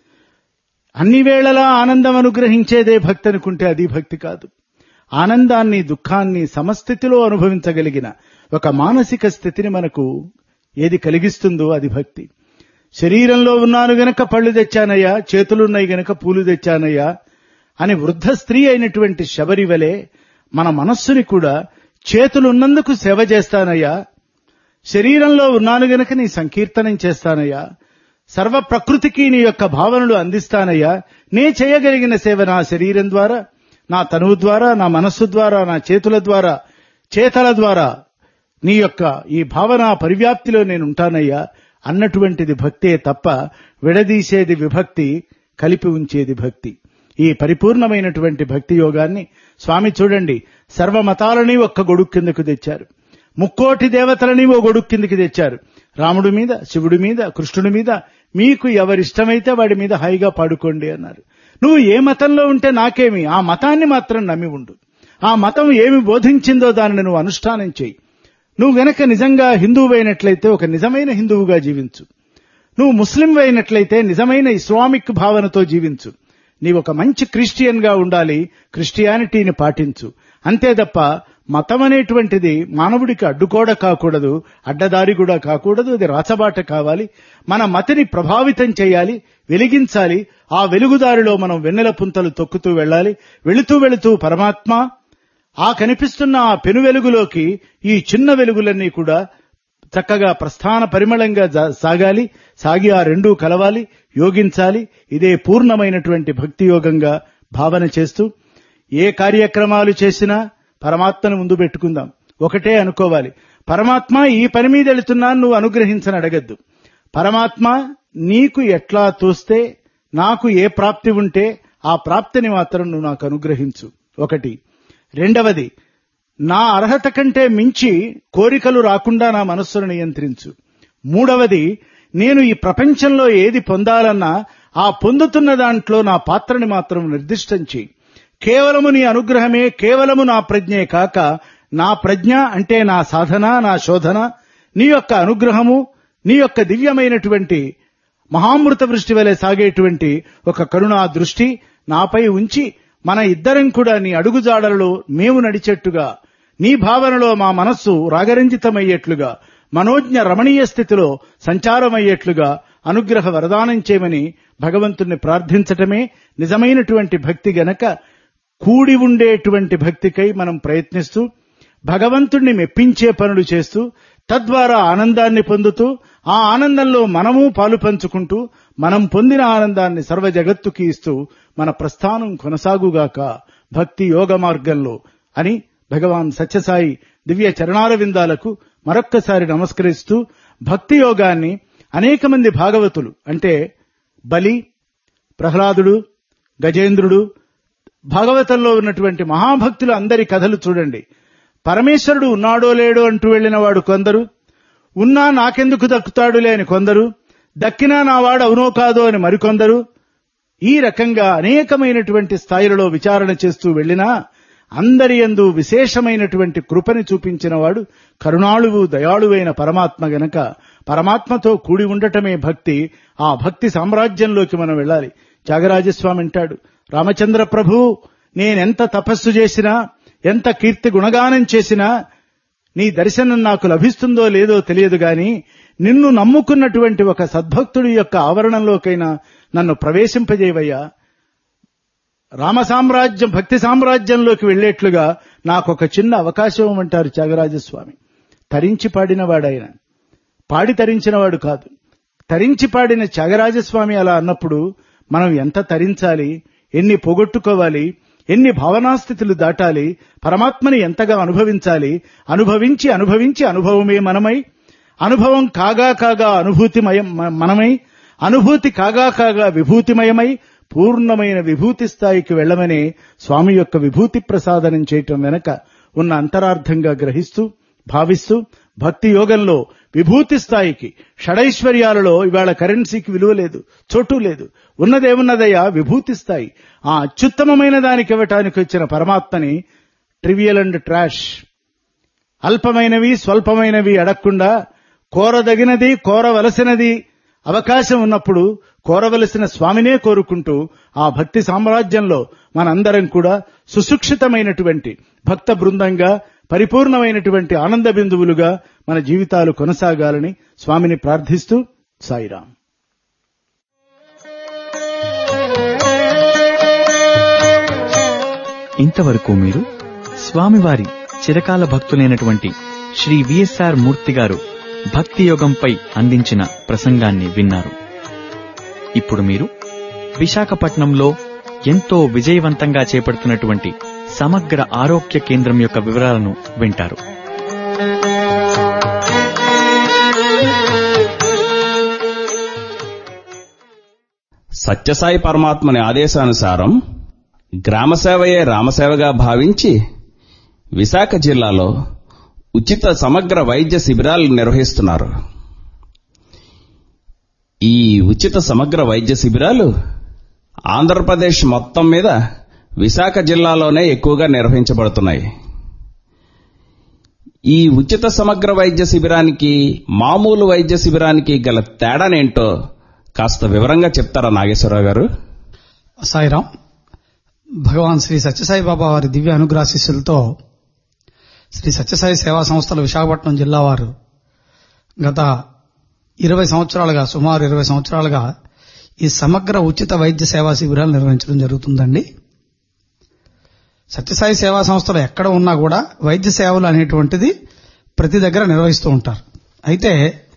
అన్ని వేళలా ఆనందం అనుగ్రహించేదే భక్తి అనుకుంటే అది భక్తి కాదు. ఆనందాన్ని దుఃఖాన్ని సమస్థితిలో అనుభవించగలిగిన ఒక మానసిక స్థితిని మనకు ఏది కలిగిస్తుందో అది భక్తి. శరీరంలో ఉన్నాను గనక పళ్ళు తెచ్చానయ్యా, చేతులున్నాయి గనక పూలు తెచ్చానయ్యా అని వృద్ధ స్త్రీ అయినటువంటి శబరి వలె మన మనస్సుని కూడా చేతులున్నందుకు సేవ చేస్తానయ్యా, శరీరంలో ఉన్నాను గనక నీ సంకీర్తనం చేస్తానయ్యా, సర్వ ప్రకృతికి నీ యొక్క భావనలు అందిస్తానయ్యా, నే చేయగలిగిన సేవ నా శరీరం ద్వారా, నా తనువు ద్వారా, నా మనస్సు ద్వారా, నా చేతుల ద్వారా, చేతల ద్వారా నీ యొక్క ఈ భావన పరివ్యాప్తిలో నేను ఉంటానయ్యా అన్నటువంటిది భక్తే తప్ప విడదీసేది విభక్తి, కలిపి ఉంచేది భక్తి. ఈ పరిపూర్ణమైనటువంటి భక్తి యోగాన్ని స్వామి చూడండి, సర్వమతాలని ఒక్క గొడుగు కిందకు తెచ్చారు. ముక్కోటి దేవతలని ఓ గొడుగు కిందకి తెచ్చారు. రాముడి మీద, శివుడి మీద, కృష్ణుడి మీద మీకు ఎవరిష్టమైతే వాడి మీద హాయిగా పాడుకోండి అన్నారు. నువ్వు ఏ మతంలో ఉంటే నాకేమి, ఆ మతాన్ని మాత్రం నమ్మి ఉండు. ఆ మతం ఏమి బోధించిందో దానిని నువ్వు అనుష్ఠానం చేయి. నువ్వు గనక నిజంగా హిందువు అయినట్లయితే ఒక నిజమైన హిందువుగా జీవించు. నువ్వు ముస్లిం అయినట్లయితే నిజమైన ఇస్లామిక్ భావనతో జీవించు. నీవు ఒక మంచి క్రిస్టియన్ గా ఉండాలి, క్రిస్టియానిటీని పాటించు. అంతే తప్ప మతం అనేటువంటిది మానవుడికి అడ్డుకోడ కాకూడదు, అడ్డదారి కూడా కాకూడదు. అది రాచబాట కావాలి. మన మతిని ప్రభావితం చేయాలి, వెలిగించాలి. ఆ వెలుగుదారిలో మనం వెన్నెల పుంతలు తొక్కుతూ వెళ్ళాలి. వెళుతూ వెళుతూ పరమాత్మ ఆ కనిపిస్తున్న ఆ పెను వెలుగులోకి ఈ చిన్న వెలుగులన్నీ కూడా చక్కగా ప్రస్థాన పరిమళంగా సాగాలి. సాగి ఆ రెండూ కలవాలి, యోగించాలి. ఇదే పూర్ణమైనటువంటి భక్తి యోగంగా భావన చేస్తూ ఏ కార్యక్రమాలు చేసినా పరమాత్మను ముందు పెట్టుకుందాం. ఒకటే అనుకోవాలి, పరమాత్మ ఈ పని మీద వెళుతున్నా నువ్వు అనుగ్రహించని అడగద్దు. పరమాత్మ నీకు ఎట్లా తోస్తే, నాకు ఏ ప్రాప్తి ఉంటే ఆ ప్రాప్తిని మాత్రం నువ్వు నాకు అనుగ్రహించు. ఒకటి. రెండవది, నా అర్హత కంటే మించి కోరికలు రాకుండా నా మనస్సును నియంత్రించు. మూడవది, నేను ఈ ప్రపంచంలో ఏది పొందాలన్నా ఆ పొందుతున్న దాంట్లో నా పాత్రని మాత్రం నిర్దిష్టం చేయి. కేవలము నీ అనుగ్రహమే, కేవలము నా ప్రజ్ఞే కాక, నా ప్రజ్ఞ అంటే నా సాధన, నా శోధన, నీ యొక్క అనుగ్రహము, నీ యొక్క దివ్యమైనటువంటి మహామృత వృష్టి వలె సాగేటువంటి ఒక కరుణా దృష్టి నాపై ఉంచి మన ఇద్దరం కూడా నీ అడుగుజాడలలో మేము నడిచేట్టుగా, నీ భావనలో మా మనస్సు రాగరంజితమయ్యేట్లుగా, మనోజ్ఞ రమణీయ స్థితిలో సంచారమయ్యేట్లుగా అనుగ్రహ వరదానం చేయమని భగవంతుణ్ణి ప్రార్థించటమే నిజమైనటువంటి భక్తి. గనక కూడి ఉండేటువంటి భక్తికై మనం ప్రయత్నిస్తూ భగవంతుణ్ణి మెప్పించే పనులు చేస్తూ తద్వారా ఆనందాన్ని పొందుతూ ఆ ఆనందంలో మనము పాలు పంచుకుంటూ మనం పొందిన ఆనందాన్ని సర్వ జగత్తుకి ఇస్తూ మన ప్రస్థానం కొనసాగుగాక భక్తి యోగ మార్గంలో అని భగవాన్ సత్యసాయి దివ్య చరణారవిందాలకు మరొక్కసారి నమస్కరిస్తూ భక్తి యోగాన్ని అనేక మంది భాగవతులు అంటే బలి, ప్రహ్లాదుడు, గజేంద్రుడు, భాగవతంలో ఉన్నటువంటి మహాభక్తులు అందరి కథలు చూడండి. పరమేశ్వరుడు ఉన్నాడో లేడో అంటూ వెళ్లిన వాడు కొందరు, ఉన్నా నాకెందుకు దక్కుతాడులే అని కొందరు, దక్కినా నా వాడు అవునో కాదో అని మరికొందరు. ఈ రకంగా అనేకమైనటువంటి స్థాయిలలో విచారణ చేస్తూ వెళ్లినా అందరి యందు విశేషమైనటువంటి కృపని చూపించిన వాడు కరుణాళువు దయాళువైన పరమాత్మ. గనక పరమాత్మతో కూడి ఉండటమే భక్తి. ఆ భక్తి సామ్రాజ్యంలోకి మనం వెళ్ళాలి. త్యాగరాజస్వామి అంటాడు, రామచంద్ర ప్రభు, నేనెంత తపస్సు చేసినా, ఎంత కీర్తి గుణగానం చేసినా నీ దర్శనం నాకు లభిస్తుందో లేదో తెలియదు గాని నిన్ను నమ్ముకున్నటువంటి ఒక సద్భక్తుడి యొక్క ఆవరణంలోకైనా నన్ను ప్రవేశింపజేవయ్యా. రామ సామ్రాజ్యం, భక్తి సామ్రాజ్యంలోకి వెళ్లేట్లుగా నాకొక చిన్న అవకాశం ఇవ్వమంటారు త్యాగరాజస్వామి. తరించి పాడినవాడాయన, పాడి తరించినవాడు కాదు. తరించి పాడిన త్యాగరాజస్వామి అలా అన్నప్పుడు మనం ఎంత తరించాలి, ఎన్ని పోగొట్టుకోవాలి, ఎన్ని భావనాస్థితులు దాటాలి, పరమాత్మని ఎంతగా అనుభవించాలి. అనుభవించి అనుభవించి అనుభవమే మనమై, అనుభవం కాగా కాగా అనుభూతిమయం మనమై, అనుభూతి కాగా కాగా విభూతిమయమై పూర్ణమైన విభూతి స్థాయికి వెళ్లమనే స్వామి యొక్క విభూతి ప్రసాదనం చేయటం వెనక ఉన్న అంతరార్థంగా గ్రహిస్తూ భావిస్తూ భక్తి యోగంలో విభూతి స్థాయికి, షడైశ్వర్యాలలో ఇవాళ కరెన్సీకి విలువ లేదు, చోటు లేదు. ఉన్నదేమున్నదయ్యా విభూతి స్థాయి. ఆ అత్యుత్తమమైన దానికి ఇవ్వటానికి వచ్చిన పరమాత్మని ట్రివియల్ అండ్ ట్రాష్, అల్పమైనవి స్వల్పమైనవి అడగకుండా కోరదగినది, కోరవలసినది అవకాశం ఉన్నప్పుడు కోరవలసిన స్వామినే కోరుకుంటూ ఆ భక్తి సామ్రాజ్యంలో మనందరం కూడా సుశిక్షితమైనటువంటి భక్త బృందంగా, పరిపూర్ణమైనటువంటి ఆనంద బిందువులుగా మన జీవితాలు కొనసాగాలని స్వామిని ప్రార్థిస్తూ సాయిరాం. ఇంతవరకు మీరు స్వామివారి చిరకాల భక్తులైనటువంటి శ్రీ విఎస్ఆర్ మూర్తి గారు భక్తి యోగంపై అందించిన ప్రసంగాన్ని విన్నారు. ఇప్పుడు మీరు విశాఖపట్నంలో ఎంతో విజయవంతంగా చేపడుతున్నటువంటి సమగ్ర ఆరోగ్య కేంద్రం యొక్క వివరాలను వింటారు. సత్యసాయి పరమాత్మని ఆదేశానుసారం గ్రామసేవయే రామసేవగా భావించి విశాఖ జిల్లాలో ఉచిత సమగ్ర వైద్య శిబిరాలు నిర్వహిస్తున్నారు. ఈ ఉచిత సమగ్ర వైద్య శిబిరాలు ఆంధ్రప్రదేశ్ మొత్తం మీద విశాఖ జిల్లాలోనే ఎక్కువగా నిర్వహించబడుతున్నాయి. ఈ ఉచిత సమగ్ర వైద్య శిబిరానికి మామూలు వైద్య శిబిరానికి గల తేడానేంటో కాస్త వివరంగా చెప్తారా నాగేశ్వరరావు గారు? సాయిరాం. భగవాన్ శ్రీ సత్యసాయి బాబా వారి దివ్య అనుగ్రహాశీస్సులతో శ్రీ సత్యసాయి సేవా సంస్థల విశాఖపట్నం జిల్లా వారు గత ఇరవై సంవత్సరాలుగా సుమారు ఇరవై సంవత్సరాలుగా ఈ సమగ్ర ఉచిత వైద్య సేవా శిబిరాలు నిర్వహించడం జరుగుతుందండి. సత్యసాయి సేవా సంస్థలు ఎక్కడ ఉన్నా కూడా వైద్య సేవలు అనేటువంటిది ప్రతి దగ్గర నిర్వహిస్తూ ఉంటారు. అయితే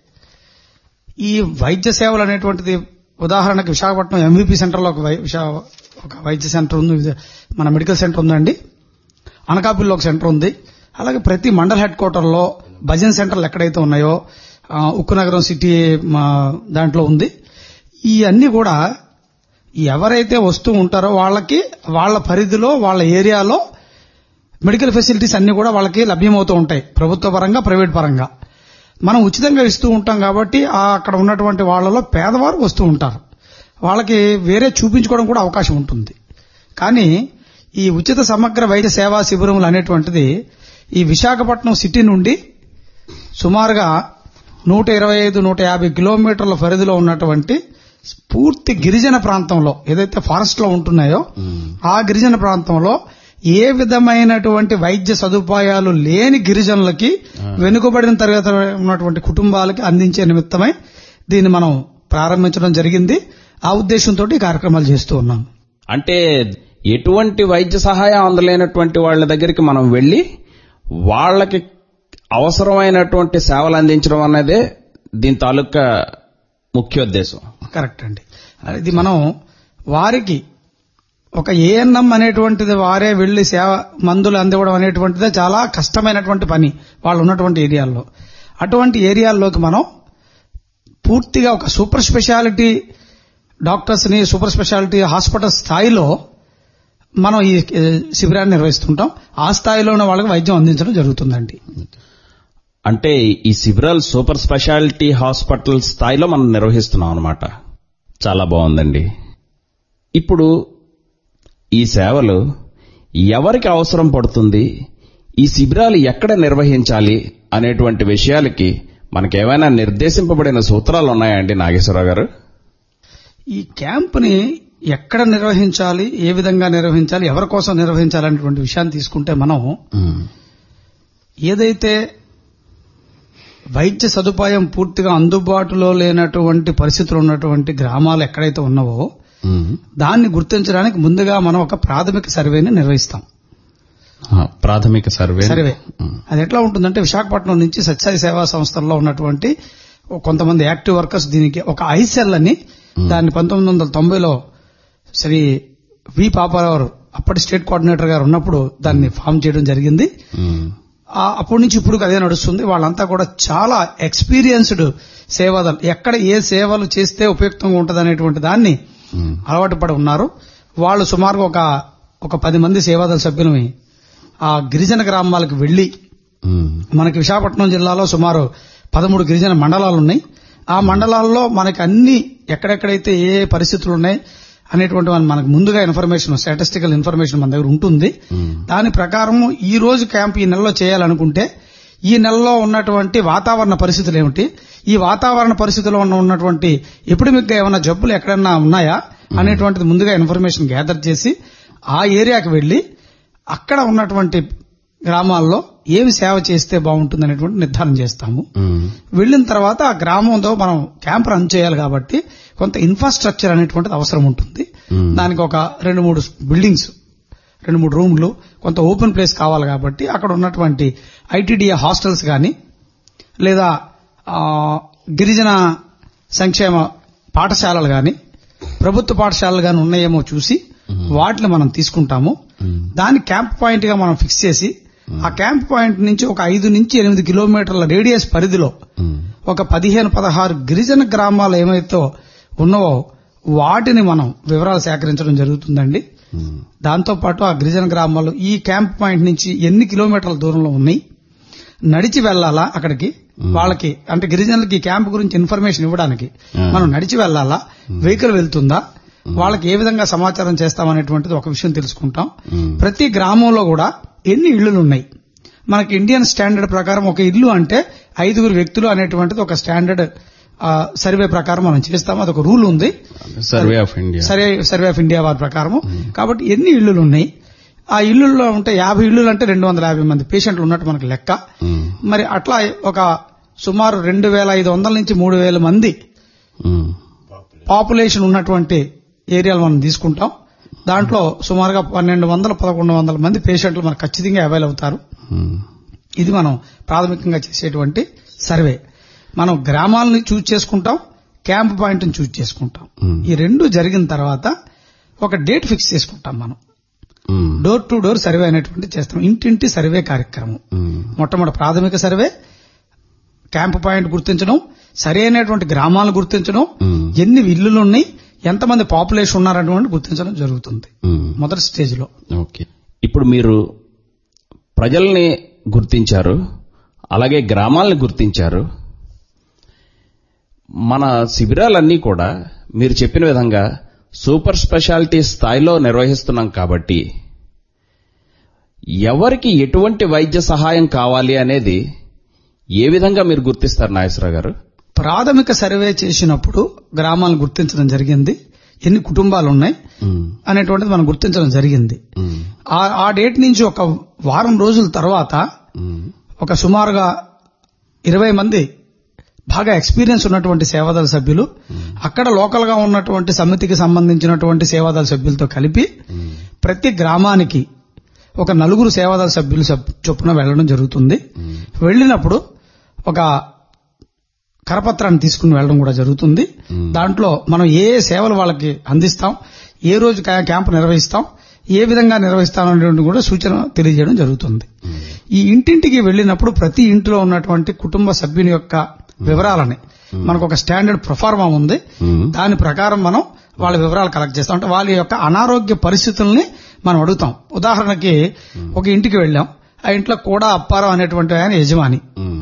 ఈ వైద్య సేవలు అనేటువంటిది ఉదాహరణకు విశాఖపట్నం ఎంవీపీ సెంటర్లో ఒక ఒక వైద్య సెంటర్ ఉంది, మన మెడికల్ సెంటర్ ఉందండి. అనకాపల్లిలో ఒక సెంటర్ ఉంది. అలాగే ప్రతి మండల్ హెడ్ క్వార్టర్లో భజన్ సెంటర్లు ఎక్కడైతే ఉన్నాయో, ఉక్కునగరం సిటీ దాంట్లో ఉంది. ఈ అన్ని కూడా ఎవరైతే వస్తూ ఉంటారో వాళ్ళకి వాళ్ళ పరిధిలో వాళ్ళ ఏరియాలో మెడికల్ ఫెసిలిటీస్ అన్ని కూడా వాళ్ళకి లభ్యమవుతూ ఉంటాయి, ప్రభుత్వ పరంగా ప్రైవేట్ పరంగా. మనం ఉచితంగా ఇస్తూ ఉంటాం కాబట్టి అక్కడ ఉన్నటువంటి వాళ్ళలో పేదవారు వస్తూ ఉంటారు. వాళ్ళకి వేరే చూపించుకోవడం కూడా అవకాశం ఉంటుంది. కానీ ఈ ఉచిత సమగ్ర వైద్య సేవా శిబిరములు అనేటువంటిది ఈ విశాఖపట్నం సిటీ నుండి సుమారుగా నూట ఇరవై ఐదు నూట యాభై కిలోమీటర్ల పరిధిలో ఉన్నటువంటి పూర్తి గిరిజన ప్రాంతంలో ఏదైతే ఫారెస్ట్ లో ఉంటున్నాయో ఆ గిరిజన ప్రాంతంలో ఏ విధమైనటువంటి వైద్య సదుపాయాలు లేని గిరిజనులకి, వెనుకబడిన తరగతి ఉన్నటువంటి కుటుంబాలకి అందించే నిమిత్తమై దీన్ని మనం ప్రారంభించడం జరిగింది. ఆ ఉద్దేశంతో ఈ కార్యక్రమాలు చేస్తూ ఉన్నాం. అంటే ఎటువంటి వైద్య సహాయం అందలేనటువంటి వాళ్ళ దగ్గరికి మనం వెళ్లి వాళ్ళకి అవసరమైనటువంటి సేవలు అందించడం అన్నదే దీని తాలూకా ముఖ్యోద్దేశం. కరెక్ట్ అండి. ఇది మనం వారికి ఒక ఏఎన్ఎం అనేటువంటిది వారే వెళ్లి సేవ మందులు అందివ్వడం అనేటువంటిదే చాలా కష్టమైనటువంటి పని వాళ్ళు ఉన్నటువంటి ఏరియాల్లో. అటువంటి ఏరియాల్లోకి మనం పూర్తిగా ఒక సూపర్ స్పెషాలిటీ డాక్టర్స్ ని, సూపర్ స్పెషాలిటీ హాస్పిటల్ స్థాయిలో మనం ఈ శిబిరాన్ని నిర్వహిస్తుంటాం. ఆ స్థాయిలో ఉన్న వాళ్ళకి వైద్యం అందించడం జరుగుతుందండి. అంటే ఈ శిబిరాలు సూపర్ స్పెషాలిటీ హాస్పిటల్ స్థాయిలో మనం నిర్వహిస్తున్నాం అన్నమాట. చాలా బాగుందండి. ఇప్పుడు ఈ సేవలు ఎవరికి అవసరం పడుతుంది, ఈ శిబిరాలు ఎక్కడ నిర్వహించాలి అనేటువంటి విషయాలకి మనకేమైనా నిర్దేశింపబడిన సూత్రాలు ఉన్నాయండి నాగేశ్వరరావు గారు? ఈ క్యాంపుని ఎక్కడ నిర్వహించాలి, ఏ విధంగా నిర్వహించాలి, ఎవరి కోసం నిర్వహించాలి అనేటువంటి విషయాన్ని తీసుకుంటే మనం ఏదైతే వైద్య సదుపాయం పూర్తిగా అందుబాటులో లేనటువంటి పరిస్థితులు ఉన్నటువంటి గ్రామాలు ఎక్కడైతే ఉన్నావో దాన్ని గుర్తించడానికి ముందుగా మనం ఒక ప్రాథమిక సర్వేని నిర్వహిస్తాం. ప్రాథమిక సర్వే సర్వే అది ఎట్లా ఉంటుందంటే, విశాఖపట్నం నుంచి సత్యసాయి సేవా సంస్థల్లో ఉన్నటువంటి కొంతమంది యాక్టివ్ వర్కర్స్ దీనికి ఒక ఐసెల్ అని దాన్ని పంతొమ్మిది వందల తొంభైలో శ్రీ వి పాపారావు అప్పటి స్టేట్ కోఆర్డినేటర్ గారు ఉన్నప్పుడు దాన్ని ఫామ్ చేయడం జరిగింది. అప్పటి నుంచి ఇప్పుడు అదే నడుస్తుంది. వాళ్ళంతా కూడా చాలా ఎక్స్పీరియన్స్డ్ సేవాదాలు, ఎక్కడ ఏ సేవలు చేస్తే ఉపయుక్తంగా ఉంటుంది అనేటువంటి దాన్ని అలవాటు పడి ఉన్నారు. వాళ్ళు సుమారుగా ఒక ఒక పది మంది సేవాదళ సభ్యులని ఆ గిరిజన గ్రామాలకు వెళ్లి, మనకి విశాఖపట్నం జిల్లాలో సుమారు పదమూడు గిరిజన మండలాలు ఉన్నాయి. ఆ మండలాల్లో మనకి అన్ని ఎక్కడెక్కడైతే ఏ పరిస్థితులు ఉన్నాయి అనేటువంటి మనకు ముందుగా ఇన్ఫర్మేషన్, స్టాటిస్టికల్ ఇన్ఫర్మేషన్ మన దగ్గర ఉంటుంది. దాని ప్రకారం ఈ రోజు క్యాంప్ ఈ నెలలో చేయాలనుకుంటే ఈ నెలలో ఉన్నటువంటి వాతావరణ పరిస్థితులు ఏమిటి, ఈ వాతావరణ పరిస్థితుల్లో ఉన్నటువంటి ఎపిడమిక్ గా ఏమైనా జబ్బులు ఎక్కడన్నా ఉన్నాయా అనేటువంటిది ముందుగా ఇన్ఫర్మేషన్ గ్యాదర్ చేసి ఆ ఏరియాకి వెళ్లి అక్కడ ఉన్నటువంటి గ్రామాల్లో ఏమి సేవ చేస్తే బాగుంటుంది అనేటువంటి నిర్ధారణ చేస్తాము. వెళ్లిన తర్వాత ఆ గ్రామంలో మనం క్యాంప్ రన్ చేయాలి కాబట్టి కొంత ఇన్ఫ్రాస్ట్రక్చర్ అనేటువంటిది అవసరం ఉంటుంది. దానికి ఒక రెండు మూడు బిల్డింగ్స్, రెండు మూడు రూమ్లు, కొంత ఓపెన్ ప్లేస్ కావాలి కాబట్టి అక్కడ ఉన్నటువంటి ఐటీడీఏ హాస్టల్స్ గాని లేదా గిరిజన సంక్షేమ పాఠశాలలు గాని ప్రభుత్వ పాఠశాలలు గాని ఉన్నాయేమో చూసి వాటిని మనం తీసుకుంటాము. దాన్ని క్యాంప్ పాయింట్ గా మనం ఫిక్స్ చేసి ఆ క్యాంప్ పాయింట్ నుంచి ఒక ఐదు నుంచి ఎనిమిది కిలోమీటర్ల రేడియస్ పరిధిలో ఒక పదిహేను పదహారు గిరిజన గ్రామాలు ఏమైతే ఉన్నావో వాటిని మనం వివరాలు సేకరించడం జరుగుతుందండి. దాంతో పాటు ఆ గిరిజన గ్రామాలు ఈ క్యాంప్ పాయింట్ నుంచి ఎన్ని కిలోమీటర్ల దూరంలో ఉన్నాయి, నడిచి వెళ్లాలా అక్కడికి, వాళ్ళకి అంటే గిరిజనులకి క్యాంప్ గురించి ఇన్ఫర్మేషన్ ఇవ్వడానికి మనం నడిచి వెళ్లాలా, వెహికల్ వెళ్తుందా, వాళ్ళకి ఏ విధంగా సమాచారం చేస్తామనేటువంటిది ఒక విషయం తెలుసుకుంటాం. ప్రతి గ్రామంలో కూడా ఎన్ని ఇళ్లు ఉన్నాయి, మనకి ఇండియన్ స్టాండర్డ్ ప్రకారం ఒక ఇల్లు అంటే ఐదుగురు వ్యక్తులు అనేటువంటిది ఒక స్టాండర్డ్ సర్వే ప్రకారం మనం చేస్తాం. అదొక రూల్ ఉంది survey of India survey of India వారి ప్రకారం. కాబట్టి ఎన్ని ఇళ్లు ఉన్నాయి, ఆ ఇళ్లలో ఉంటే యాభై ఇళ్లు అంటే రెండు వందల యాభై మంది పేషెంట్లు ఉన్నట్టు మనకు లెక్క. మరి అట్లా ఒక సుమారు రెండు వేల ఐదు వందల నుంచి మూడు వేల మంది పాపులేషన్ ఉన్నటువంటి ఏరియాలు మనం తీసుకుంటాం. దాంట్లో సుమారుగా పన్నెండు వందల పదకొండు వందల మంది పేషెంట్లు మనకు ఖచ్చితంగా అవైల్ అవుతారు. ఇది మనం ప్రాథమికంగా చేసేటువంటి సర్వే. మనం గ్రామాలని చూజ్ చేసుకుంటాం, క్యాంప్ పాయింట్ ని చూజ్ చేసుకుంటాం. ఈ రెండు జరిగిన తర్వాత ఒక డేట్ ఫిక్స్ చేసుకుంటాం. మనం డోర్ టు డోర్ సర్వే అనేటువంటి చేస్తాం. ఇంటింటి సర్వే కార్యక్రమం. మొట్టమొదటి ప్రాథమిక సర్వే, క్యాంప్ పాయింట్ గుర్తించడం, సరైనటువంటి గ్రామాలు గుర్తించడం, ఎన్ని ఇళ్లులు ఉన్నాయి, ఎంతమంది పాపులేషన్ ఉన్నారనేటువంటి గుర్తించడం జరుగుతుంది మొదటి స్టేజ్ లో. ఓకే, ఇప్పుడు మీరు ప్రజల్ని గుర్తించారు, అలాగే గ్రామాలని గుర్తించారు. మన శిబిరాలన్నీ కూడా మీరు చెప్పిన విధంగా సూపర్ స్పెషాలిటీ స్థాయిలో నిర్వహిస్తున్నాం కాబట్టి ఎవరికి ఎటువంటి వైద్య సహాయం కావాలి అనేది ఏ విధంగా మీరు గుర్తిస్తారు నాగేశ్వరరావు గారు? ప్రాథమిక సర్వే చేసినప్పుడు గ్రామాలను గుర్తించడం జరిగింది, ఎన్ని కుటుంబాలు ఉన్నాయి అనేటువంటిది మనం గుర్తించడం జరిగింది. ఆ డేట్ నుంచి ఒక వారం రోజుల తర్వాత ఒక సుమారుగా ఇరవై మంది బాగా ఎక్స్పీరియన్స్ ఉన్నటువంటి సేవాదళ సభ్యులు అక్కడ లోకల్ గా ఉన్నటువంటి సమితికి సంబంధించినటువంటి సేవాదళ సభ్యులతో కలిపి ప్రతి గ్రామానికి ఒక నలుగురు సేవాదళ సభ్యులు చొప్పున వెళ్లడం జరుగుతుంది. వెళ్లినప్పుడు ఒక కరపత్రాన్ని తీసుకుని వెళ్లడం కూడా జరుగుతుంది. దాంట్లో మనం ఏ సేవలు వాళ్ళకి అందిస్తాం, ఏ రోజు క్యాంపు నిర్వహిస్తాం, ఏ విధంగా నిర్వహిస్తాం అనేటువంటి కూడా సూచన తెలియజేయడం జరుగుతుంది. ఈ ఇంటింటికి వెళ్లినప్పుడు ప్రతి ఇంటిలో ఉన్నటువంటి కుటుంబ సభ్యుని యొక్క వివరాలని మనకు ఒక స్టాండర్డ్ ప్రొఫార్మా ఉంది, దాని ప్రకారం మనం వాళ్ళ వివరాలు కలెక్ట్ చేస్తాం. అంటే వాళ్ళ యొక్క అనారోగ్య పరిస్థితుల్ని మనం అడుగుతాం. ఉదాహరణకి ఒక ఇంటికి వెళ్ళాం, ఆ ఇంట్లో కూడా అప్పారావు అనేటువంటి ఆయన యజమాని.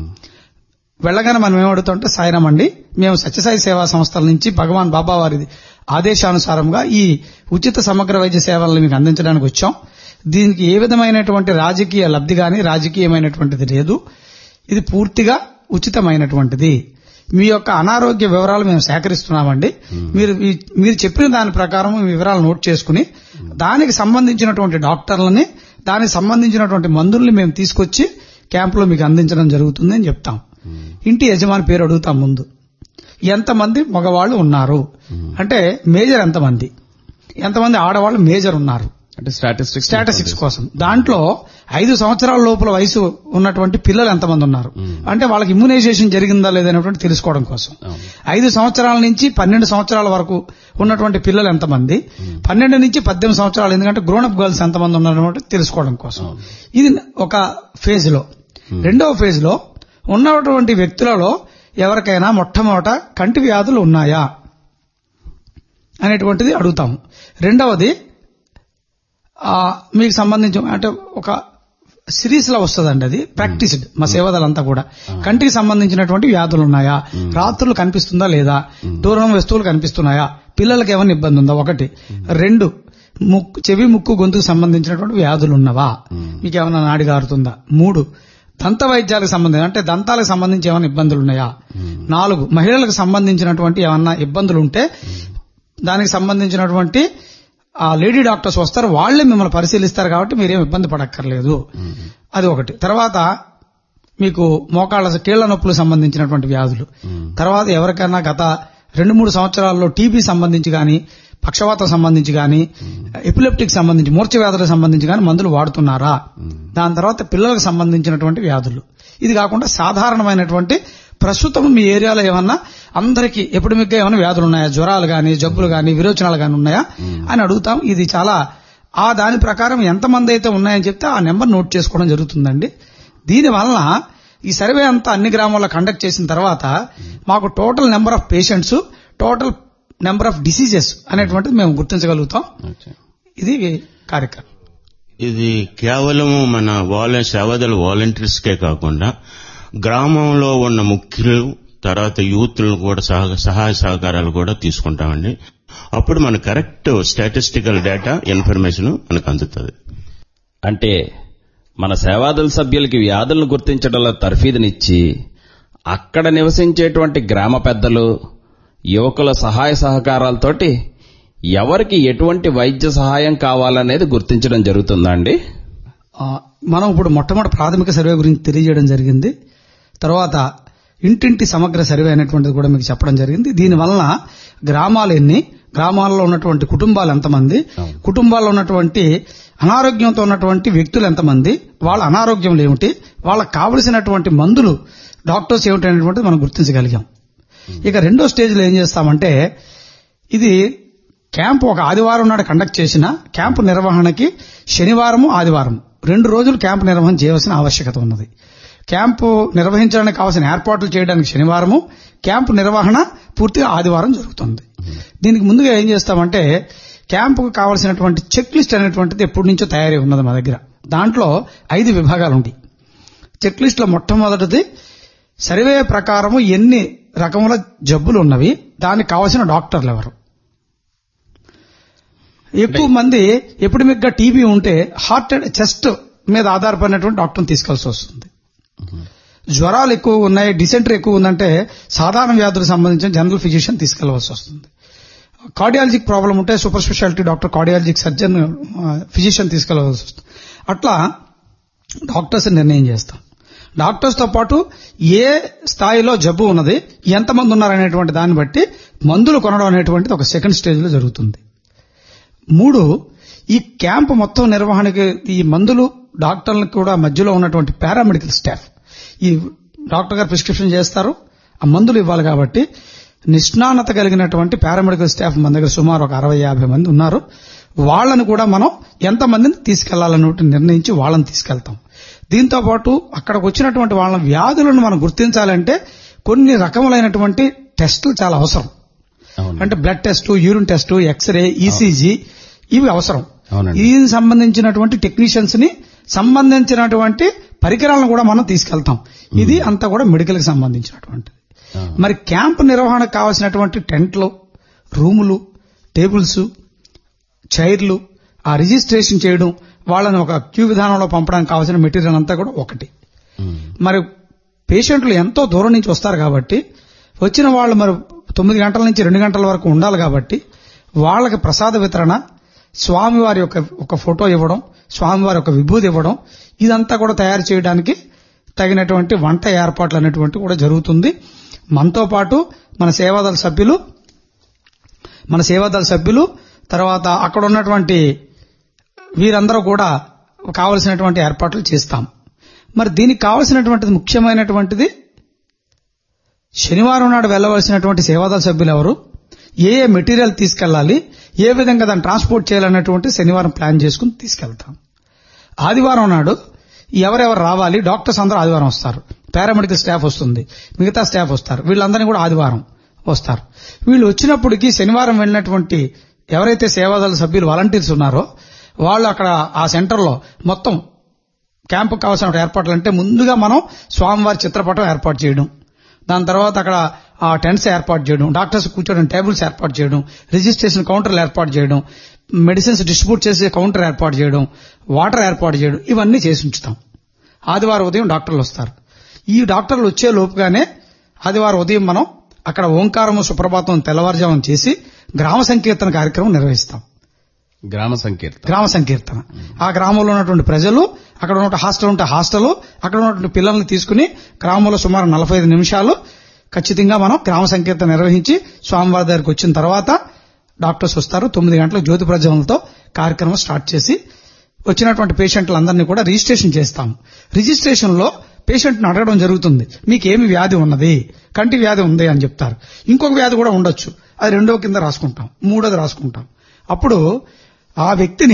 వెళ్ళగానే మనం ఏమడుగుతాం అంటే, సాయిరామ్ అండి, మేము సత్యసాయి సేవా సంస్థల నుంచి భగవాన్ బాబా వారి ఆదేశానుసారంగా ఈ ఉచిత సమగ్ర వైద్య సేవలను మీకు అందించడానికి వచ్చాం. దీనికి ఏ విధమైనటువంటి రాజకీయ లబ్ధి గాని రాజకీయమైనటువంటిది లేదు, ఇది పూర్తిగా ఉచితమైనటువంటిది. మీ యొక్క అనారోగ్య వివరాలు మేము సేకరిస్తున్నామండి. మీరు మీరు చెప్పిన దాని ప్రకారం మీ వివరాలు నోట్ చేసుకుని దానికి సంబంధించినటువంటి డాక్టర్లని, దానికి సంబంధించినటువంటి మందుల్ని మేము తీసుకొచ్చి క్యాంపులో మీకు అందించడం జరుగుతుంది అని చెప్తాం. ఇంటి యజమాని పేరు అడుగుతాం. ముందు ఎంతమంది మగవాళ్లు ఉన్నారు అంటే మేజర్ ఎంతమంది, ఎంతమంది ఆడవాళ్లు మేజర్ ఉన్నారు అంటే స్టాటిస్టిక్స్ స్టాటిస్టిక్స్ కోసం. దాంట్లో ఐదు సంవత్సరాల లోపల వయసు ఉన్నటువంటి పిల్లలు ఎంతమంది ఉన్నారు అంటే వాళ్ళకి ఇమ్యునైజేషన్ జరిగిందా లేదనేటువంటి తెలుసుకోవడం కోసం. ఐదు సంవత్సరాల నుంచి పన్నెండు సంవత్సరాల వరకు ఉన్నటువంటి పిల్లలు ఎంతమంది, పన్నెండు నుంచి పద్దెనిమిది సంవత్సరాలు ఎందుకంటే గ్రోనప్ గర్ల్స్ ఎంతమంది ఉన్నారన్నమాట తెలుసుకోవడం కోసం. ఇది ఒక ఫేజ్ లో. రెండవ ఫేజ్ లో ఉన్నటువంటి వ్యక్తులలో ఎవరికైనా మొట్టమొదట కంటి వ్యాధులు ఉన్నాయా అనేటువంటిది అడుగుతాము. రెండవది మీకు సంబంధించి అంటే ఒక సిరీస్ లో వస్తుందండి, అది ప్రాక్టీస్డ్ మా సేవదలంతా కూడా. కంటికి సంబంధించినటువంటి వ్యాధులు ఉన్నాయా, రాత్రులు కనిపిస్తుందా లేదా, దూరం వస్తువులు కనిపిస్తున్నాయా, పిల్లలకి ఏమైనా ఇబ్బంది ఉందా, ఒకటి. రెండు, ముక్కు చెవి ముక్కు గొంతుకు సంబంధించినటువంటి వ్యాధులు ఉన్నవా, మీకు ఏమైనా నాడి గారుతుందా. మూడు, దంత వైద్యాలకు సంబంధించి అంటే దంతాలకు సంబంధించి ఏమైనా ఇబ్బందులు ఉన్నాయా. నాలుగు, మహిళలకు సంబంధించినటువంటి ఏమన్నా ఇబ్బందులు ఉంటే దానికి సంబంధించినటువంటి ఆ లేడీ డాక్టర్స్ వస్తారు, వాళ్లే మిమ్మల్ని పరిశీలిస్తారు కాబట్టి మీరేం ఇబ్బంది పడక్కర్లేదు. అది ఒకటి. తర్వాత మీకు మోకాళ్ళ కీళ్ల నొప్పులకు సంబంధించినటువంటి వ్యాధులు. తర్వాత ఎవరికైనా గత రెండు మూడు సంవత్సరాల్లో టీబీ సంబంధించి గాని, పక్షవాతం సంబంధించి గాని, ఎపిలెప్టిక్ సంబంధించి మూర్ఛ వ్యాధులకు సంబంధించి గాని మందులు వాడుతున్నారా. దాని తర్వాత పిల్లలకు సంబంధించినటువంటి వ్యాధులు. ఇది కాకుండా సాధారణమైనటువంటి ప్రస్తుతం మీ ఏరియాలో ఏమన్నా అందరికీ ఎపిడమిక్ గా ఏమైనా వ్యాధులు ఉన్నాయా, జ్వరాలు గాని, జబ్బులు గాని, విరోచనాలు గాని ఉన్నాయా అని అడుగుతాం. ఇది చాలా ఆ దాని ప్రకారం ఎంతమంది అయితే ఉన్నాయని చెప్తే ఆ నెంబర్ నోట్ చేసుకోవడం జరుగుతుందండి. దీనివల్ల ఈ సర్వే అంతా అన్ని గ్రామాల్లో కండక్ట్ చేసిన తర్వాత మాకు total number of patients, total number of diseases అనేటువంటిది మేము గుర్తించగలుగుతాం. ఇది కార్యక్రమం. ఇది కేవలం మన వాలంటీ సేవాదళ వాలంటీర్స్కే కాకుండా గ్రామంలో ఉన్న ముఖ్యులు తర్వాత యూత్లు కూడా సహాయ సహకారాలు కూడా తీసుకుంటామండి. అప్పుడు మన కరెక్ట్ స్టాటిస్టికల్ డేటా ఇన్ఫర్మేషన్ మనకు అందుతుంది. అంటే మన సేవాదళ సభ్యులకి వ్యాధులను గుర్తించడంలో తర్ఫీదునిచ్చి అక్కడ నివసించేటువంటి గ్రామ పెద్దలు యువకుల సహాయ సహకారాలతోటి ఎవరికి ఎటువంటి వైద్య సహాయం కావాలనేది గుర్తించడం జరుగుతుందా అండి? మనం ఇప్పుడు మొట్టమొదటి ప్రాథమిక సర్వే గురించి తెలియజేయడం జరిగింది. తర్వాత ఇంటింటి సమగ్ర సర్వే అనేటువంటిది కూడా మీకు చెప్పడం జరిగింది. దీనివల్ల గ్రామాలు ఎన్ని, గ్రామాల్లో ఉన్నటువంటి కుటుంబాలు ఎంతమంది, కుటుంబాల్లో ఉన్నటువంటి అనారోగ్యంతో ఉన్నటువంటి వ్యక్తులు ఎంతమంది, వాళ్ళ అనారోగ్యంలో ఏమిటి, వాళ్ళకి కావలసినటువంటి మందులు డాక్టర్స్ ఏమిటి అనేటువంటిది మనం గుర్తించగలిగాం. ఇక రెండో స్టేజ్లో ఏం చేస్తామంటే, ఇది క్యాంపు ఒక ఆదివారం నాడు కండక్ట్ చేసిన క్యాంపు నిర్వహణకి శనివారము ఆదివారం రెండు రోజులు క్యాంపు నిర్వహణ చేయవలసిన ఆవశ్యకత ఉన్నది. క్యాంపు నిర్వహించడానికి కావాల్సిన ఏర్పాట్లు చేయడానికి శనివారము, క్యాంపు నిర్వహణ పూర్తిగా ఆదివారం జరుగుతుంది. దీనికి ముందుగా ఏం చేస్తామంటే, క్యాంపుకు కావాల్సినటువంటి చెక్ లిస్ట్ అనేటువంటిది ఎప్పటి నుంచో తయారై ఉన్నది మా దగ్గర. దాంట్లో ఐదు విభాగాలు ఉంటాయి. చెక్ లిస్ట్ లో మొట్టమొదటిది సర్వే ప్రకారము ఎన్ని రకముల జబ్బులు ఉన్నవి, దానికి కావాల్సిన డాక్టర్లు ఎవరు. ఎక్కువ మంది ఎపిడమిక్ గా టీబీ ఉంటే హార్ట్ అండ్ చెస్ట్ మీద ఆధారపడినటువంటి డాక్టర్ని తీసుకెళ్లాల్సి వస్తుంది. జ్వరాలు ఎక్కువ ఉన్నాయి, డిసెంటరీ ఎక్కువ ఉందంటే సాధారణ వ్యాధులకు సంబంధించిన జనరల్ ఫిజిషియన్ తీసుకెళ్లవలసి వస్తుంది. కార్డియాలజిక్ ప్రాబ్లం ఉంటే super speciality doctor, cardiologic surgeon, physician తీసుకెళ్లవలసి వస్తుంది. అట్లా డాక్టర్స్ నిర్ణయం చేస్తాం. డాక్టర్స్ తో పాటు ఏ స్థాయిలో జబ్బు ఉన్నది, ఎంతమంది ఉన్నారనేటువంటి దాన్ని బట్టి మందులు కొనడం అనేటువంటిది ఒక సెకండ్ స్టేజ్ లో జరుగుతుంది. మూడు, ఈ క్యాంపు మొత్తం నిర్వహణకి ఈ మందులు డాక్టర్లకు కూడా మధ్యలో ఉన్నటువంటి పారామెడికల్ స్టాఫ్, ఈ డాక్టర్ గారు ప్రిస్క్రిప్షన్ చేస్తారు, ఆ మందులు ఇవ్వాలి కాబట్టి నిష్ణానత కలిగినటువంటి పారామెడికల్ స్టాఫ్ మన దగ్గర సుమారు ఒక అరవై యాభై మంది ఉన్నారు. వాళ్ళని కూడా మనం ఎంతమందిని తీసుకెళ్లాలన్నట్టు నిర్ణయించి వాళ్ళని తీసుకెళ్తాం. దీంతో పాటు అక్కడికి వచ్చినటువంటి వాళ్ళ వ్యాధులను మనం గుర్తించాలంటే కొన్ని రకములైనటువంటి టెస్టులు చాలా అవసరం. అంటే blood test, urine test, X-ray, ECG ఇవి అవసరం. దీనికి సంబంధించినటువంటి టెక్నీషియన్స్ ని, సంబంధించినటువంటి పరికరాలను కూడా మనం తీసుకెళ్తాం. ఇది అంతా కూడా మెడికల్ కి సంబంధించినటువంటిది. మరి క్యాంప్ నిర్వహణకు కావాల్సినటువంటి టెంట్లు, రూములు, టేబుల్స్, చైర్లు, ఆ రిజిస్ట్రేషన్ చేయడం, వాళ్ళని ఒక క్యూ విధానంలో పంపడానికి కావాల్సిన మెటీరియల్ అంతా కూడా ఒకటి. మరి పేషెంట్లు ఎంతో దూరం నుంచి వస్తారు కాబట్టి వచ్చిన వాళ్ళు మరి తొమ్మిది గంటల నుంచి రెండు గంటల వరకు ఉండాలి కాబట్టి వాళ్ళకి ప్రసాద వితరణ, స్వామివారి యొక్క ఒక ఫోటో ఇవ్వడం, స్వామివారి యొక్క విభూతి ఇవ్వడం, ఇదంతా కూడా తయారు చేయడానికి తగినటువంటి వంట ఏర్పాట్లు అనేటువంటి కూడా జరుగుతుంది. మనతో పాటు మన సేవాదళ సభ్యులు మన సేవాదళ సభ్యులు తర్వాత అక్కడ ఉన్నటువంటి వీరందరూ కూడా కావలసినటువంటి ఏర్పాట్లు చేస్తాం. మరి దీనికి కావలసినటువంటిది ముఖ్యమైనటువంటిది శనివారం నాడు వెళ్లవలసినటువంటి సేవాదళ సభ్యులు ఎవరు, ఏ ఏ మెటీరియల్ తీసుకెళ్లాలి, ఏ విధంగా దాన్ని ట్రాన్స్పోర్ట్ చేయాలన్నటువంటి శనివారం ప్లాన్ చేసుకుని తీసుకెళ్తాం. ఆదివారం నాడు ఎవరెవరు రావాలి, డాక్టర్స్ అందరూ ఆదివారం వస్తారు, పారామెడికల్ స్టాఫ్ వస్తుంది, మిగతా స్టాఫ్ వస్తారు, వీళ్ళందరినీ కూడా ఆదివారం వస్తారు. వీళ్ళు వచ్చినప్పటికీ శనివారం వెళ్ళినటువంటి ఎవరైతే సేవాదళ సభ్యులు వాలంటీర్స్ ఉన్నారో వాళ్ళు అక్కడ ఆ సెంటర్లో మొత్తం క్యాంపుకు కావాల్సిన ఏర్పాట్లు అంటే ముందుగా మనం స్వామివారి చిత్రపటం ఏర్పాటు చేయడం, దాని తర్వాత అక్కడ ఆ టెంట్స్ ఏర్పాటు చేయడం, డాక్టర్స్ కూర్చోవడం టేబుల్స్ ఏర్పాటు చేయడం, రిజిస్ట్రేషన్ కౌంటర్లు ఏర్పాటు చేయడం, మెడిసిన్స్ డిస్ట్రిబ్యూట్ చేసే కౌంటర్ ఏర్పాటు చేయడం, వాటర్ ఏర్పాటు చేయడం, ఇవన్నీ చేసి ఉంచుతాం. ఆదివారం ఉదయం డాక్టర్లు వస్తారు. ఈ డాక్టర్లు వచ్చే లోపుగానే ఆదివారం ఉదయం మనం అక్కడ ఓంకారము సుప్రభాతం తెల్లవారుజామున చేసి గ్రామ సంకీర్తన కార్యక్రమం నిర్వహిస్తాం. గ్రామ సంకీర్తన గ్రామ సంకీర్తన ఆ గ్రామంలో ఉన్నటువంటి ప్రజలు, అక్కడ ఉన్న హాస్టల్ ఉంటే హాస్టల్, అక్కడ ఉన్నటువంటి పిల్లల్ని తీసుకుని గ్రామంలో సుమారు నలభై ఐదు నిమిషాలు ఖచ్చితంగా మనం గ్రామ సంకీర్తన నిర్వహించి స్వామివారి దగ్గరికి వచ్చిన తర్వాత డాక్టర్స్ వస్తారు. తొమ్మిది గంటలకు జ్యోతి ప్రజ్వలనతో కార్యక్రమం స్టార్ట్ చేసి వచ్చినటువంటి పేషెంట్లందరినీ కూడా రిజిస్ట్రేషన్ చేస్తాం. రిజిస్ట్రేషన్ లో పేషెంట్ని అడగడం జరుగుతుంది, మీకేమి వ్యాధి ఉన్నది, కంటి వ్యాధి ఉంది అని చెప్తారు. ఇంకొక వ్యాధి కూడా ఉండొచ్చు, అది రెండో కింద రాసుకుంటాం, మూడోది రాసుకుంటాం. అప్పుడు ఆ వ్యక్తిని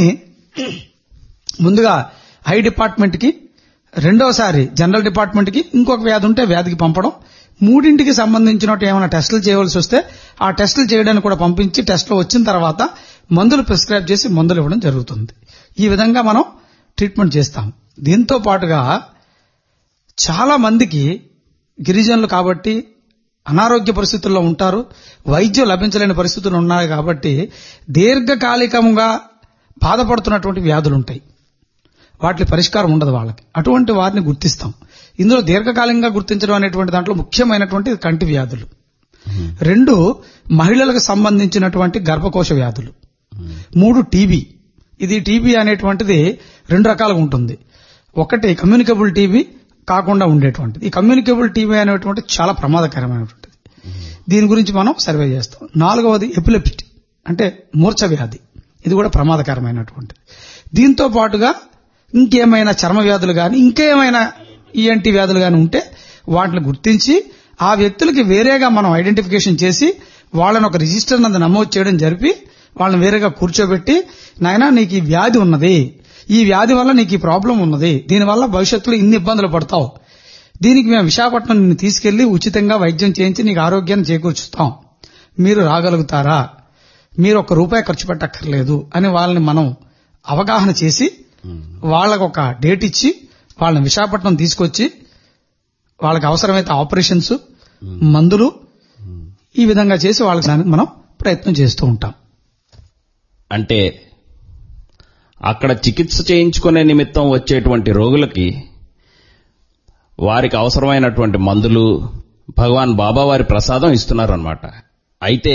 ముందుగా ఐ డిపార్ట్మెంట్ కి, రెండోసారి జనరల్ డిపార్ట్మెంట్ కి, ఇంకొక వ్యాధి ఉంటే వ్యాధికి పంపడం, మూడింటికి సంబంధించినట్టు ఏమైనా టెస్టులు చేయవలసి వస్తే ఆ టెస్టులు చేయడానికి కూడా పంపించి టెస్టులు వచ్చిన తర్వాత మందులు ప్రిస్క్రైబ్ చేసి మందులు ఇవ్వడం జరుగుతుంది. ఈ విధంగా మనం ట్రీట్మెంట్ చేస్తాం. దీంతో పాటుగా చాలా మందికి గిరిజనులు కాబట్టి అనారోగ్య పరిస్థితుల్లో ఉంటారు, వైద్యం లభించలేని పరిస్థితులు ఉన్నాయి కాబట్టి దీర్ఘకాలికంగా బాధపడుతున్నటువంటి వ్యాధులు ఉంటాయి. వాటి పరిష్కారం ఉండదు వాళ్ళకి. అటువంటి వారిని గుర్తిస్తాం. ఇందులో దీర్ఘకాలికంగా గుర్తించడం అనేటువంటి దాంట్లో ముఖ్యమైనటువంటి కంటి వ్యాధులు. రెండు, మహిళలకు సంబంధించినటువంటి గర్భకోశ వ్యాధులు. మూడు, టీబీ. ఇది టీబీ అనేటువంటిది రెండు రకాలుగా ఉంటుంది. ఒకటి కమ్యూనికబుల్ టీబీ కాకుండా ఉండేటువంటిది. ఈ కమ్యూనికబుల్ టీబీ అనేటువంటి చాలా ప్రమాదకరమైనటువంటిది. దీని గురించి మనం సర్వే చేస్తాం. నాలుగవది ఎపిలెప్సీ అంటే మూర్ఛ వ్యాధి. ఇది కూడా ప్రమాదకరమైనటువంటిది. దీంతో పాటుగా ఇంకేమైనా చర్మ వ్యాధులు కానీ ఇంకేమైనా ఈఎన్టీ వ్యాధులు కానీ ఉంటే వాటిని గుర్తించి ఆ వ్యక్తులకి వేరేగా మనం ఐడెంటిఫికేషన్ చేసి వాళ్ళని ఒక రిజిస్టర్ నందు నమోదు చేయడం జరిపి వాళ్ళని వేరేగా కూర్చోబెట్టి, నాయనా నీకు ఈ వ్యాధి ఉన్నది, ఈ వ్యాధి వల్ల నీకు ఈ ప్రాబ్లం ఉన్నది, దీనివల్ల భవిష్యత్తులో ఇన్ని ఇబ్బందులు పడతావు, దీనికి మేము విశాఖపట్నం నిన్ను తీసుకెళ్లి ఉచితంగా వైద్యం చేయించి నీకు ఆరోగ్యాన్ని చేకూర్చుతాం, మీరు రాగలుగుతారా, మీరు ఒక్క రూపాయి ఖర్చు పెట్టక్కర్లేదు అని వాళ్ళని మనం అవగాహన చేసి వాళ్ళకు ఒక డేట్ ఇచ్చి వాళ్ళని విశాఖపట్నం తీసుకొచ్చి వాళ్ళకి అవసరమైతే ఆపరేషన్స్, మందులు ఈ విధంగా చేసి వాళ్ళకి మనం ప్రయత్నం చేస్తూ ఉంటాం. అంటే అక్కడ చికిత్స చేయించుకునే నిమిత్తం వచ్చేటువంటి రోగులకి వారికి అవసరమైనటువంటి మందులు భగవాన్ బాబా వారి ప్రసాదం ఇస్తున్నారన్నమాట. అయితే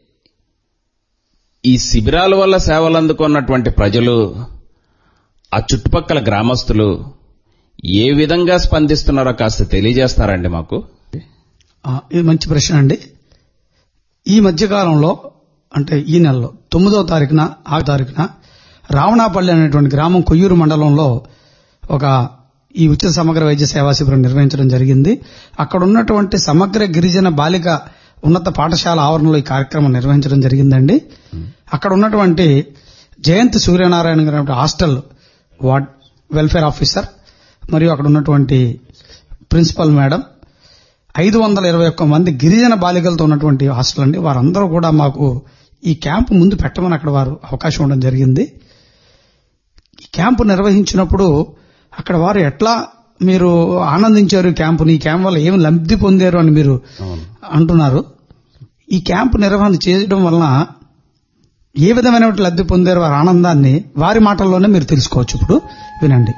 ఈ శిబిరాల వల్ల సేవలు అందుకున్నటువంటి ప్రజలు, ఆ చుట్టుపక్కల గ్రామస్తులు ఏ విధంగా స్పందిస్తున్నారో కాస్త తెలియజేస్తారండి మాకు. ఇది మంచి ప్రశ్న అండి. ఈ మధ్యకాలంలో అంటే ఈ నెలలో తొమ్మిదవ తారీఖున ఆరు తారీఖున రావణాపల్లి అనేటువంటి గ్రామం కొయ్యూరు మండలంలో ఒక ఈ ఉచిత సమగ్ర వైద్య సేవా శిబిరం నిర్వహించడం జరిగింది. అక్కడ ఉన్నటువంటి సమగ్ర గిరిజన బాలిక ఉన్నత పాఠశాల ఆవరణలో ఈ కార్యక్రమం నిర్వహించడం జరిగిందండి. అక్కడ ఉన్నటువంటి జయంత్ సూర్యనారాయణ గారి హాస్టల్ వార్డ్ వెల్ఫేర్ ఆఫీసర్ మరియు అక్కడ ఉన్నటువంటి ప్రిన్సిపల్ మేడం, ఐదు వందల ఇరవై ఒక్క మంది గిరిజన బాలికలతో ఉన్నటువంటి హాస్టల్ అండి. వారందరూ కూడా మాకు ఈ క్యాంపు ముందు పెట్టమని అక్కడ వారు అవకాశం ఉండడం జరిగింది. ఈ క్యాంపు నిర్వహించినప్పుడు అక్కడ వారు ఎట్లా మీరు ఆనందించారు క్యాంపుని, ఈ క్యాంప్ వల్ల ఏమి లబ్ధి పొందారు అని మీరు అంటున్నారు. ఈ క్యాంపు నిర్వహణ చేయడం వలన ఏ విధమైన లబ్ధి పొందారు వారి ఆనందాన్ని వారి మాటల్లోనే మీరు తెలుసుకోవచ్చు. ఇప్పుడు వినండి.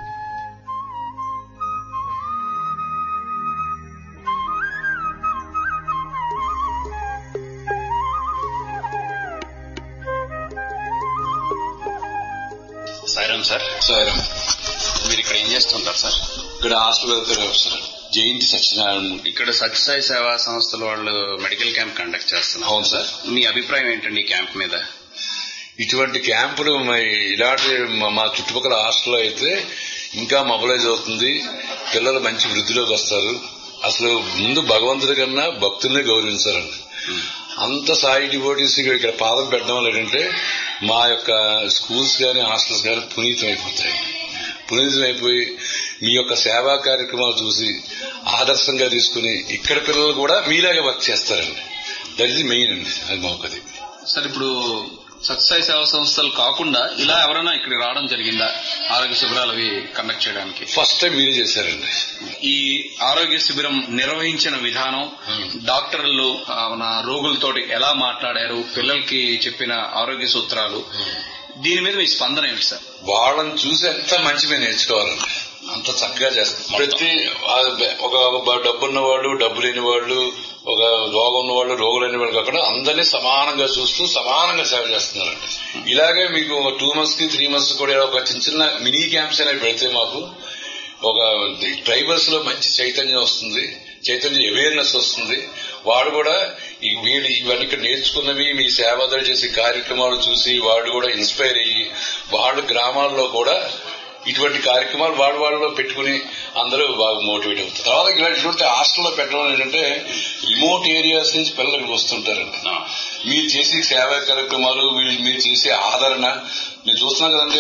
సాయిరామ్ సార్. సాయిరామ్. మీరు ఇక్కడ ఏం చేస్తుంటారు సార్? ఇక్కడ హాస్టల్ వెళ్తారు సార్. జయంతి సత్యనారాయణ. ఇక్కడ సత్యసాయి సేవా సంస్థల వాళ్ళు మెడికల్ క్యాంప్ కండక్ట్ చేస్తున్నారు. అవును సార్. మీ అభిప్రాయం ఏంటండి ఈ క్యాంప్ మీద? ఇటువంటి క్యాంపులు ఇలాంటి మా చుట్టుపక్కల హాస్టల్లో అయితే ఇంకా మొబలైజ్ అవుతుంది, పిల్లలు మంచి వృద్ధిలోకి వస్తారు. అసలు ముందు భగవంతుడి కన్నా భక్తుల్ని గౌరవించారండి. అంత సాయి డివోటీస్ ఇక్కడ పాదం పెట్టడం వల్ల ఏంటంటే మా యొక్క స్కూల్స్ కానీ హాస్టల్స్ కానీ పునీతం అయిపోతాయి. పునీతం అయిపోయి మీ యొక్క సేవా కార్యక్రమాలు చూసి ఆదర్శంగా తీసుకుని ఇక్కడ పిల్లలు కూడా మీలాగే వర్క్ చేస్తారండి. దట్ ఈజ్ మెయిన్ అండి. అది మాకు సార్. ఇప్పుడు సత్యసాయి సేవా సంస్థలు కాకుండా ఇలా ఎవరైనా ఇక్కడ రావడం జరిగిందా ఆరోగ్య శిబిరాలు అవి కండక్ట్ చేయడానికి? ఫస్ట్ టైం మీరే చేశారండి. ఈ ఆరోగ్య శిబిరం నిర్వహించిన విధానం, డాక్టర్లు రోగులతోటి ఎలా మాట్లాడారు, పిల్లలకి చెప్పిన ఆరోగ్య సూత్రాలు, దీని మీద మీ స్పందన ఏంటి సార్? వాళ్ళని చూసి ఎంత మంచి మేము నేర్చుకోవాలండి. అంత చక్కగా చేస్తారు. ప్రతి ఒక డబ్బున్న వాళ్ళు, డబ్బు లేని వాళ్ళు, ఒక రోగం ఉన్న వాళ్ళు, రోగులు లేని వాళ్ళు కాకుండా అందరినీ సమానంగా చూస్తూ సమానంగా సేవ చేస్తున్నారండి. ఇలాగే మీకు ఒక టూ మంత్స్ కి త్రీ మంత్స్ కూడా ఒక చిన్న చిన్న మినీ క్యాంప్స్ అనేవి పెడితే మాకు ఒక ట్రైబల్స్ లో మంచి చైతన్యం వస్తుంది, చైతన్య అవేర్నెస్ వస్తుంది. వాడు కూడా వీళ్ళు ఇవన్నీ ఇక్కడ నేర్చుకున్నవి మీ సేవాదాలు చేసే కార్యక్రమాలు చూసి వాళ్ళు కూడా ఇన్స్పైర్ అయ్యి వాళ్ళు గ్రామాల్లో కూడా ఇటువంటి కార్యక్రమాలు వాళ్ళ వాళ్ళలో పెట్టుకుని అందరూ బాగా మోటివేట్ అవుతారు. తర్వాత ఇలాంటి హాస్టల్లో పెట్టడం ఏంటంటే రిమోట్ ఏరియాస్ నుంచి పిల్లలకి వస్తుంటారండి. మీరు చేసే సేవా కార్యక్రమాలు, మీరు చేసే ఆదరణ నేను చూస్తున్నాను కదండి.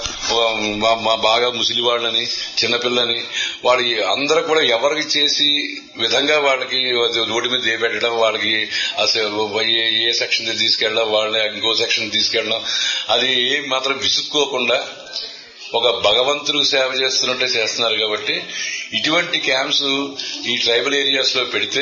ఒక బాగా ముసలి వాళ్ళని, చిన్నపిల్లని, వాళ్ళకి అందరూ కూడా ఎవరికి చేసి విధంగా వాళ్ళకి రోడ్డు మీద చేపెట్టడం, వాళ్ళకి అసలు ఏ సెక్షన్ తీసుకెళ్ళడం, వాళ్ళని ఇంకో సెక్షన్ తీసుకెళ్ళడం, అది ఏం మాత్రం విసుక్కోకుండా ఒక భగవంతుడు సేవ చేస్తున్నట్టే చేస్తున్నారు. కాబట్టి ఇటువంటి క్యాంప్స్ ఈ ట్రైబల్ ఏరియాస్ లో పెడితే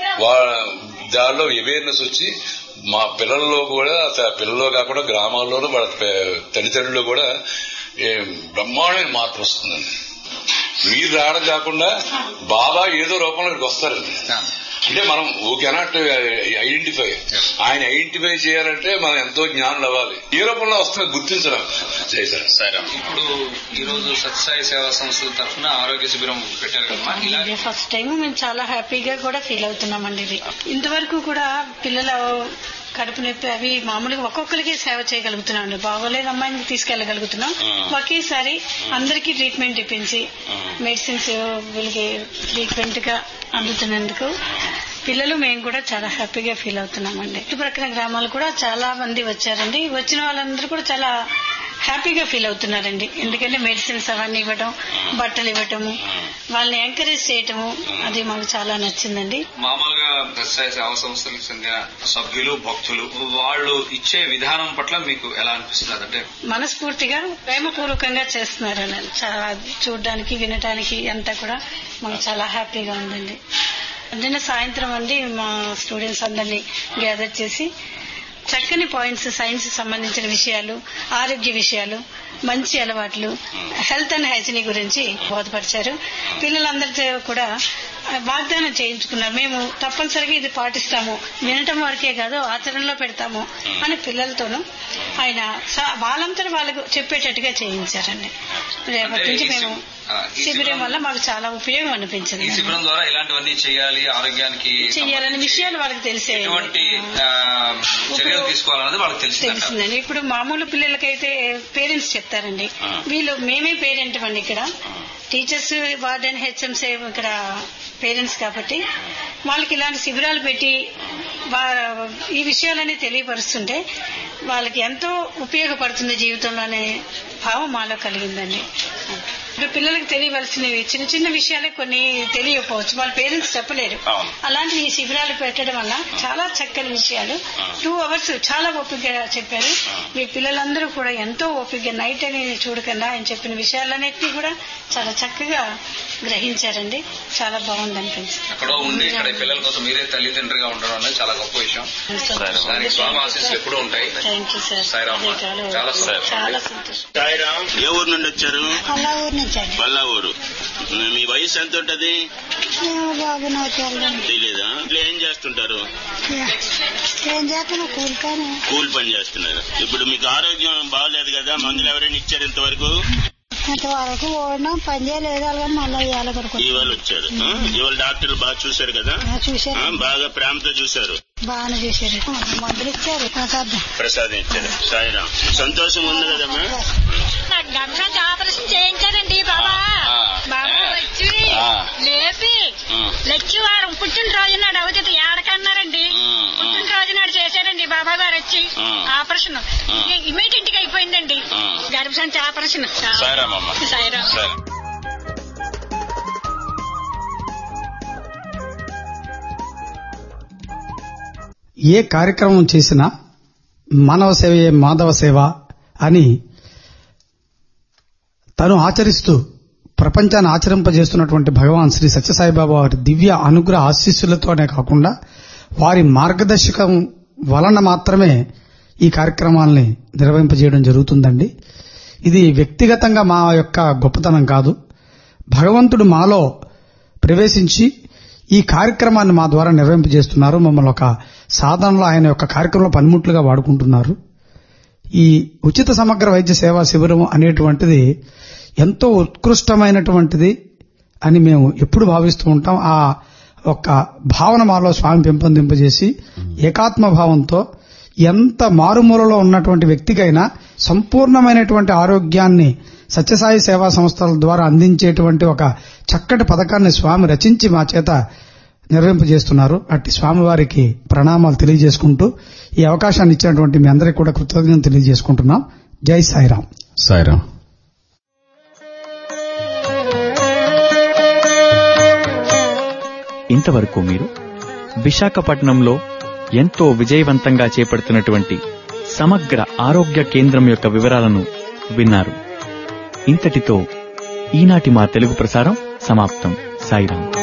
దానిలో అవేర్నెస్ వచ్చి మా పిల్లల్లో కూడా, పిల్లల్లో కాకుండా గ్రామాల్లోనూ వాళ్ళ తల్లిదండ్రులు కూడా బ్రహ్మాండమైన మార్పు వస్తుందండి. మీరు రావడం కాకుండా బాబా ఏదో రూపంలో ఇక్కడికి వస్తారండి. అంటే మనం ఓ కెనాట్ ఐడెంటిఫై, ఆయన ఐడెంటిఫై చేయాలంటే మనం ఎంతో జ్ఞానం అవ్వాలి. ఏ రూపంలో వస్తుందో గుర్తించడం. సరే, ఇప్పుడు ఈ రోజు సత్యసాయి సేవా సంస్థల తరఫున ఆరోగ్య శిబిరం పెట్టారు కదా, ఇది ఫస్ట్ టైం మేము చాలా హ్యాపీగా కూడా ఫీల్ అవుతున్నామండి. ఇది ఇంతవరకు కూడా పిల్లల కడుపు నొప్పి అవి మామూలుగా ఒక్కొక్కరికి సేవ చేయగలుగుతున్నాం అండి. బాగోలేదు అమ్మాయిని తీసుకెళ్లగలుగుతున్నాం. ఒకేసారి అందరికీ ట్రీట్మెంట్ ఇప్పించి మెడిసిన్స్ వీళ్ళకి ఫ్రీక్వెంట్ గా అందుతున్నందుకు పిల్లలు మేము కూడా చాలా హ్యాపీగా ఫీల్ అవుతున్నామండి. చుట్టుపక్కల గ్రామాలు కూడా చాలా మంది వచ్చారండి. వచ్చిన వాళ్ళందరూ కూడా చాలా హ్యాపీగా ఫీల్ అవుతున్నారండి. ఎందుకంటే మెడిసిన్స్ అవన్నీ ఇవ్వడం, బట్టలు ఇవ్వటము, వాళ్ళని ఎంకరేజ్ చేయటము, అది మాకు చాలా నచ్చిందండి. మామూలుగా సత్యసాయి సేవా సంస్థలకు చెందిన సభ్యులు, భక్తులు వాళ్ళు ఇచ్చే విధానం పట్ల మీకు ఎలా అనిపిస్తుంది? అంటే మనస్ఫూర్తిగా ప్రేమపూర్వకంగా చేస్తున్నారని చాలా చూడడానికి, వినటానికి అంతా కూడా మాకు చాలా హ్యాపీగా ఉందండి. నిన్న సాయంత్రం అండి మా స్టూడెంట్స్ అందరినీ గ్యాదర్ చేసి చక్కని పాయింట్స్, సైన్స్ సంబంధించిన విషయాలు, ఆరోగ్య విషయాలు, మంచి అలవాట్లు, హెల్త్ అండ్ హైజీని గురించి బోధపరిచారు. పిల్లలందరితో కూడా వాగ్దానం చేయించుకున్నారు. మేము తప్పనిసరిగా ఇది పాటిస్తాము, వినటం వరకే కాదు ఆచరణలో పెడతాము అని పిల్లలతోనూ ఆయన వాళ్ళంతా వాళ్ళకు చెప్పేటట్టుగా చేయించారండి. రేపటి నుంచి మేము శిబిరం వల్ల మాకు చాలా ఉపయోగం అనిపించింది. ఈ శిబిరం ద్వారా ఇలాంటివన్నీ చేయాలి, ఆరోగ్యానికి చేయాలని విషయాలు వాళ్ళకి తెలిసే చర్యలు తీసుకోవాలన్నది వాళ్ళకి తెలిసిందండి. ఇప్పుడు మామూలు పిల్లలకైతే పేరెంట్స్ చెప్తారండి, వీళ్ళు మేమే పేరెంట్ అండి. ఇక్కడ టీచర్స్, వార్డెన్, హెచ్ఎంసీ ఇక్కడ పేరెంట్స్ కాబట్టి వాళ్ళకి ఇలాంటి శిబిరాలు పెట్టి ఈ విషయాలన్నీ తెలియపరుస్తుంటే వాళ్ళకి ఎంతో ఉపయోగపడుతుంది జీవితంలో అనే భావం మాలో కలిగిందండి. ఇప్పుడు పిల్లలకు తెలియవలసినవి చిన్న చిన్న విషయాలే కొన్ని తెలియకపోవచ్చు, వాళ్ళ పేరెంట్స్ చెప్పలేరు. అలాంటి ఈ శిబిరాలు పెట్టడం వల్ల చాలా చక్కని విషయాలు టూ అవర్స్ చాలా ఓపికగా చెప్పారు. మీ పిల్లలందరూ కూడా ఎంతో ఓపికగా నైట్ అని చూడకుండా ఆయన చెప్పిన విషయాలన్నింటినీ కూడా చాలా చక్కగా గ్రహించారండి. చాలా బాగుంది అనిపించింది. అక్కడ ఉండి ఇక్కడ పిల్లల కోసం మీరే తల్లిదండ్రిగా ఉండడం అనేది చాలా గొప్ప విషయం. దానికి స్వామి ఆశీస్సులు ఎప్పుడూ ఉంటాయి. Thank you sir. సాయిరామ్. చాలా చాలా సంతోషం. సాయిరామ్. ఏ ఊరు నుండి వచ్చారు? బల్లా ఊరు. మీ వయసు ఎంత ఉంటది? తెలీదా? ఇట్లా ఏం చేస్తుంటారు? కూలి పని చేస్తున్నారు. ఇప్పుడు మీకు ఆరోగ్యం బాగలేదు కదా, మందులు ఎవరైనా ఇచ్చారు ఇంతవరకు? ఇంతవరకు ఓడినాం, పని చేయలేదు. అలాగే మళ్ళీ ఇవాళ వచ్చారు. ఇవాళ డాక్టర్లు బాగా చూశారు కదా? చూశారు, బాగా ప్రేమతో చూశారు. బాగానే చూశారు. మందులు ఇచ్చారు, ప్రసాదం ప్రసాదం ఇచ్చారు. సాయిరాం. సంతోషం ఉంది కదమ్మా? గంట ఆపరేషన్ చేయించారండి బాబా. బాబా వచ్చి లేపి లచ్చి వారం పుట్టినరోజు నాడు అవుతుంది ఏడకన్నారండి. పుట్టినరోజు నాడు చేశారండి బాబా గారు వచ్చి ఆపరేషన్. ఇమీడియట్ గా అయిపోయిందండి గర్భసంచి ఆపరేషన్. సాయిరాం. సాయిరాం. ఏ కార్యక్రమం చేసినా మానవ సేవయే మాధవ సేవ అని తను ఆచరిస్తూ ప్రపంచాన్ని ఆచరింపజేస్తున్నటువంటి భగవాన్ శ్రీ సత్యసాయిబాబా వారి దివ్య అనుగ్రహ ఆశీస్సులతోనే కాకుండా వారి మార్గదర్శకం వలన మాత్రమే ఈ కార్యక్రమాల్ని నిర్వహింపజేయడం జరుగుతుందండి. ఇది వ్యక్తిగతంగా మా యొక్క గొప్పతనం కాదు. భగవంతుడు మాలో ప్రవేశించి ఈ కార్యక్రమాన్ని మా ద్వారా నిర్వహింపజేస్తున్నారు. మమ్మల్ని ఒక సాధనలో ఆయన యొక్క కార్యక్రమంలో పనిముట్లుగా వాడుకుంటున్నారు. ఈ ఉచిత సమగ్ర వైద్య సేవా శిబిరం అనేటువంటిది ఎంతో ఉత్కృష్టమైనటువంటిది అని మేము ఎప్పుడు భావిస్తూ ఉంటాం. ఆ ఒక భావన మాలో స్వామి పెంపొందింపజేసి ఏకాత్మ భావంతో ఎంత మారుమూలలో ఉన్నటువంటి వ్యక్తికైనా సంపూర్ణమైనటువంటి ఆరోగ్యాన్ని సత్యసాయి సేవా సంస్థల ద్వారా అందించేటువంటి ఒక చక్కటి పథకాన్ని స్వామి రచించి మా చేత నిర్వహింపజేస్తున్నారు. అట్టి స్వామివారికి ప్రణామాలు తెలియజేసుకుంటూ ఈ అవకాశాన్ని ఇచ్చినటువంటి మీ అందరికీ కూడా కృతజ్ఞతలు తెలియజేసుకుంటున్నాం. జై సాయిరాం. సాయిరాం. ఇంతవరకు మీరు విశాఖపట్నంలో ఎంతో విజయవంతంగా చేపడుతున్నటువంటి సమగ్ర ఆరోగ్య కేంద్రం యొక్క వివరాలను విన్నారు. ఇంతటితో ఈనాటి మా తెలుగు ప్రసారం సమాప్తం. సాయిరాం.